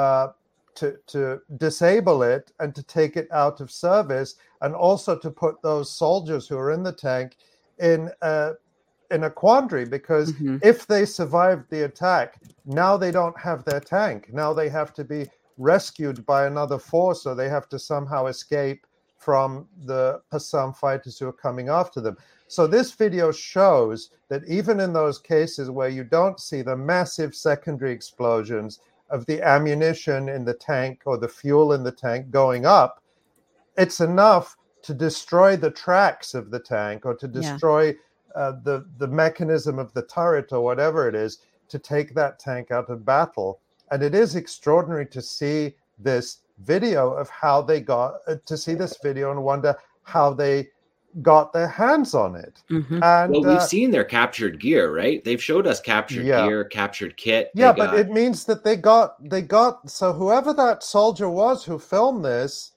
disable it and to take it out of service, and also to put those soldiers who are in the tank in a quandary, because if they survived the attack, now they don't have their tank. Now they have to be rescued by another force, or they have to somehow escape from the Qassam fighters who are coming after them. So this video shows that even in those cases where you don't see the massive secondary explosions of the ammunition in the tank or the fuel in the tank going up, it's enough to destroy the tracks of the tank, or to destroy the mechanism of the turret, or whatever it is, to take that tank out of battle. And it is extraordinary to see this video of how they got to see this video and wonder how they got their hands on it. And we've seen their captured gear, right? They've showed us captured gear, captured kit. But it means that they got so whoever that soldier was who filmed this,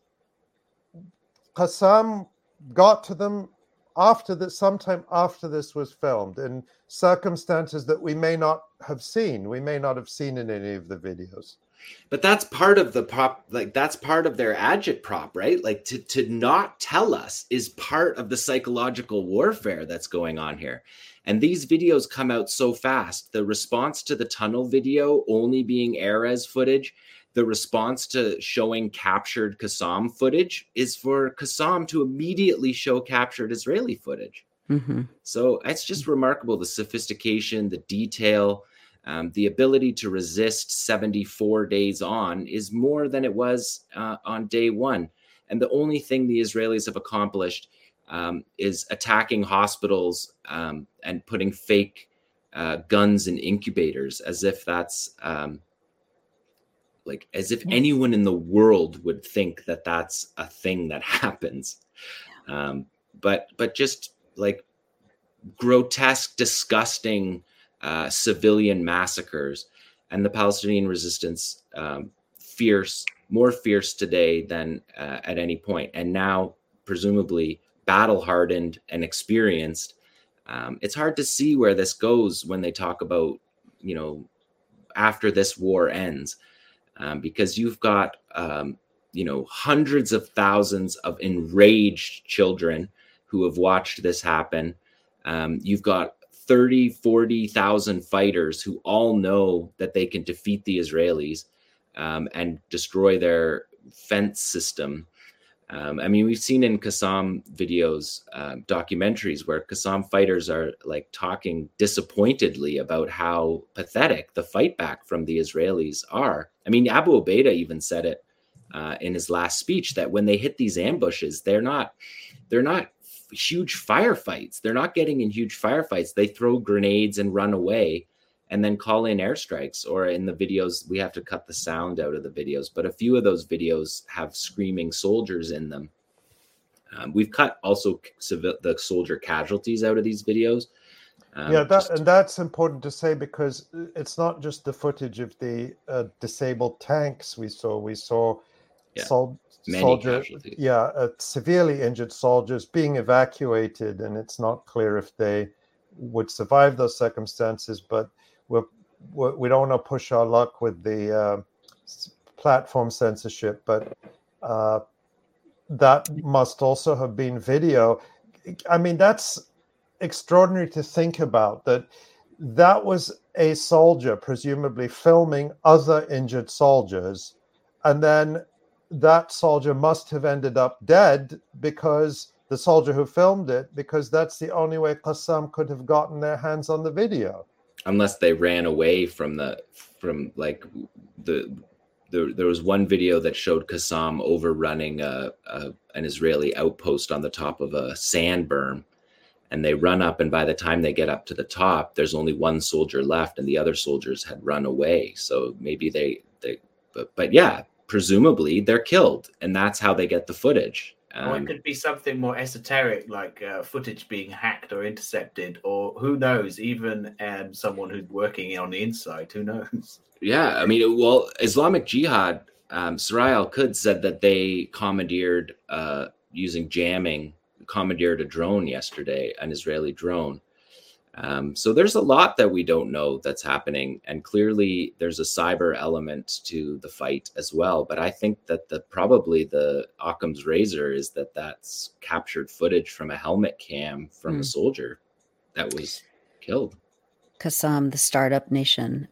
Qassam got to them sometime after this was filmed, in circumstances that we may not have seen. We may not have seen in any of the videos. But that's part of the prop, like that's part of their agitprop, right? Like to not tell us is part of the psychological warfare that's going on here. And these videos come out so fast. The response to the tunnel video only being Erez footage, the response to showing captured Qassam footage is for Qassam to immediately show captured Israeli footage. So it's just remarkable, the sophistication, the detail. The ability to resist 74 days on is more than it was on day one. And the only thing the Israelis have accomplished is attacking hospitals and putting fake guns in incubators, as if that's as if anyone in the world would think that that's a thing that happens. But just like grotesque, disgusting civilian massacres, and the Palestinian resistance more fierce today than at any point, and now presumably battle-hardened and experienced. It's hard to see where this goes when they talk about, after this war ends, because you've got, hundreds of thousands of enraged children who have watched this happen. You've got 40,000 fighters who all know that they can defeat the Israelis and destroy their fence system. We've seen in Qassam videos, documentaries where Qassam fighters are like talking disappointedly about how pathetic the fight back from the Israelis are. Abu Ubaidah even said it in his last speech, that when they hit these ambushes, they're not huge firefights. They're not getting in huge firefights. They throw grenades and run away and then call in airstrikes. Or in the videos, we have to cut the sound out of the videos, but a few of those videos have screaming soldiers in them. We've cut also the soldier casualties out of these videos. And that's important to say, because it's not just the footage of the disabled tanks we saw severely injured soldiers being evacuated, and it's not clear if they would survive those circumstances. But we don't want to push our luck with the platform censorship, but that must also have been video. That's extraordinary to think about, that was a soldier presumably filming other injured soldiers, and then that soldier must have ended up dead, because the soldier who filmed it, because that's the only way Qassam could have gotten their hands on the video, unless they ran away there was one video that showed Qassam overrunning an Israeli outpost on the top of a sand berm, and they run up, and by the time they get up to the top, there's only one soldier left, and the other soldiers had run away. So maybe but yeah, presumably they're killed, and that's how they get the footage. It could be something more esoteric, like footage being hacked or intercepted, or who knows, even someone who's working on the inside, who knows? Yeah, Islamic Jihad, Sarai Al-Quds said that they commandeered, using jamming, commandeered a drone yesterday, an Israeli drone. So there's a lot that we don't know that's happening, and clearly there's a cyber element to the fight as well. But I think that probably the Occam's razor is that's captured footage from a helmet cam from a soldier that was killed. Qassam, the startup nation.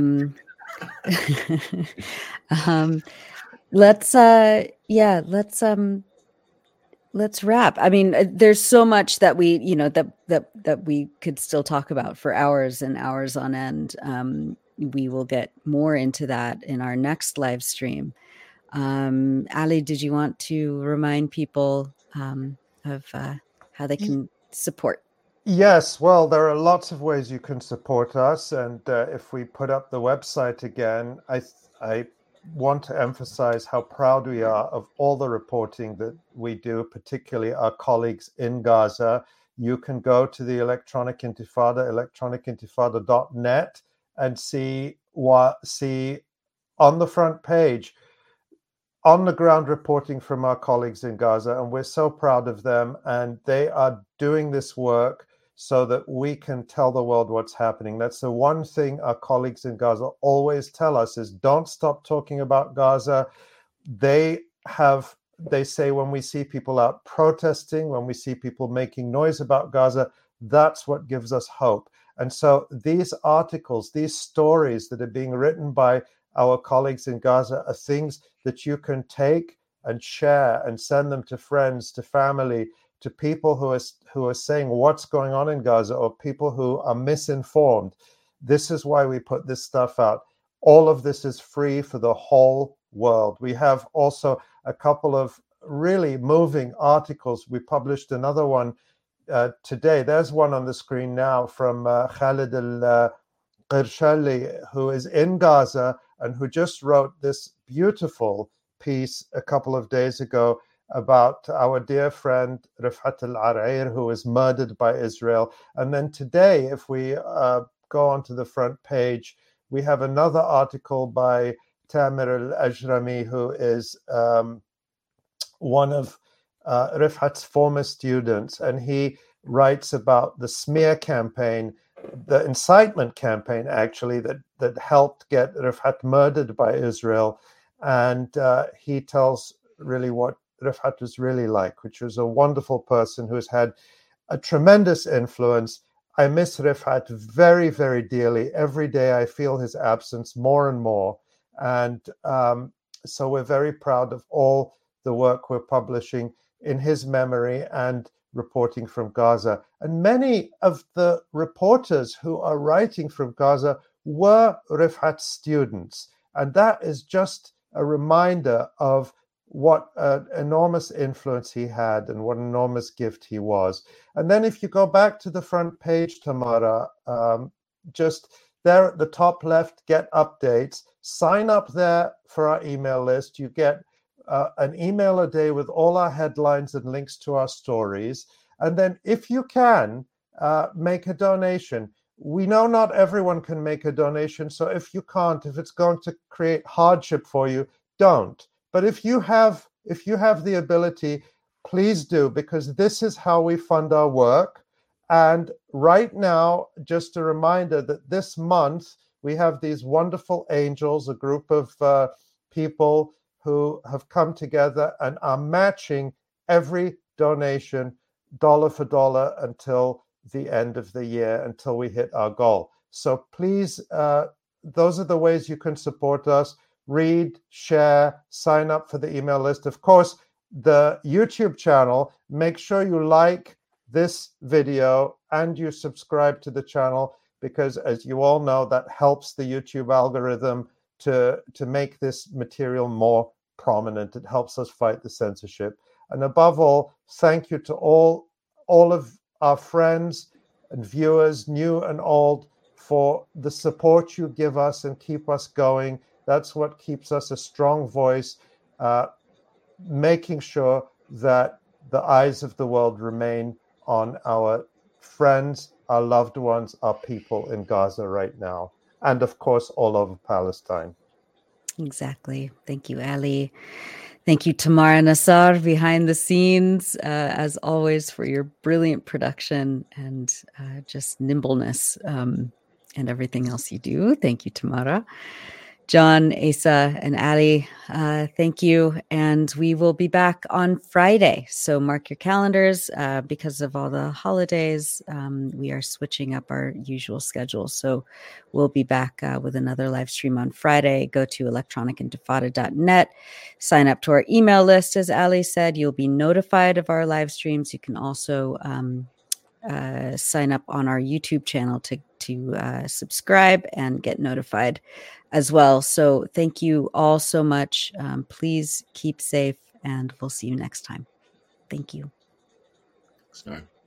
Let's wrap. There's so much that we, that we could still talk about for hours and hours on end. We will get more into that in our next live stream. Ali, did you want to remind people of how they can support? Yes, well, there are lots of ways you can support us, and if we put up the website again, I want to emphasize how proud we are of all the reporting that we do, particularly our colleagues in Gaza. You can go to the Electronic Intifada, electronicintifada.net, and see on the front page, on the ground reporting from our colleagues in Gaza, and we're so proud of them, and they are doing this work so that we can tell the world what's happening. That's the one thing our colleagues in Gaza always tell us, is don't stop talking about Gaza. They say when we see people out protesting, when we see people making noise about Gaza, that's what gives us hope. And so these articles, these stories that are being written by our colleagues in Gaza are things that you can take and share and send them to friends, to family, to people who are saying what's going on in Gaza, or people who are misinformed. This is why we put this stuff out. All of this is free for the whole world. We have also a couple of really moving articles. We published another one today. There's one on the screen now from Khalid al-Qirshali, who is in Gaza and who just wrote this beautiful piece a couple of days ago about our dear friend Rifat al-Arair, who was murdered by Israel. And then today, if we go onto the front page, we have another article by Tamer al-Ajrami, who is one of Rifat's former students, and he writes about the smear campaign, the incitement campaign, actually, that helped get Rifat murdered by Israel. And he tells really what Rifat was really like, which was a wonderful person who has had a tremendous influence. I miss Rifat very, very dearly. Every day I feel his absence more and more. And so we're very proud of all the work we're publishing in his memory and reporting from Gaza. And many of the reporters who are writing from Gaza were Rifat's students. And that is just a reminder of what an enormous influence he had and what an enormous gift he was. And then if you go back to the front page, Tamara, just there at the top left, get updates. Sign up there for our email list. You get an email a day with all our headlines and links to our stories. And then if you can, make a donation. We know not everyone can make a donation. So if you can't, if it's going to create hardship for you, don't. But if you have the ability, please do, because this is how we fund our work. And right now, just a reminder that this month we have these wonderful angels, a group of people who have come together and are matching every donation dollar for dollar until the end of the year, until we hit our goal. So please, those are the ways you can support us. Read, share, sign up for the email list. Of course, the YouTube channel, make sure you like this video and you subscribe to the channel, because as you all know, that helps the YouTube algorithm to make this material more prominent. It helps us fight the censorship. And above all, thank you to all of our friends and viewers, new and old, for the support you give us and keep us going. That's what keeps us a strong voice, making sure that the eyes of the world remain on our friends, our loved ones, our people in Gaza right now, and of course, all over Palestine. Exactly. Thank you, Ali. Thank you, Tamara Nassar, behind the scenes, as always, for your brilliant production and just nimbleness and everything else you do. Thank you, Tamara. John, Asa, and Ali, thank you. And we will be back on Friday. So mark your calendars. Because of all the holidays, we are switching up our usual schedule. So we'll be back with another live stream on Friday. Go to electronicintifada.net. Sign up to our email list. As Ali said, you'll be notified of our live streams. You can also sign up on our YouTube channel to subscribe and get notified as well. So thank you all so much. Please keep safe, and we'll see you next time. Thank you. Sorry.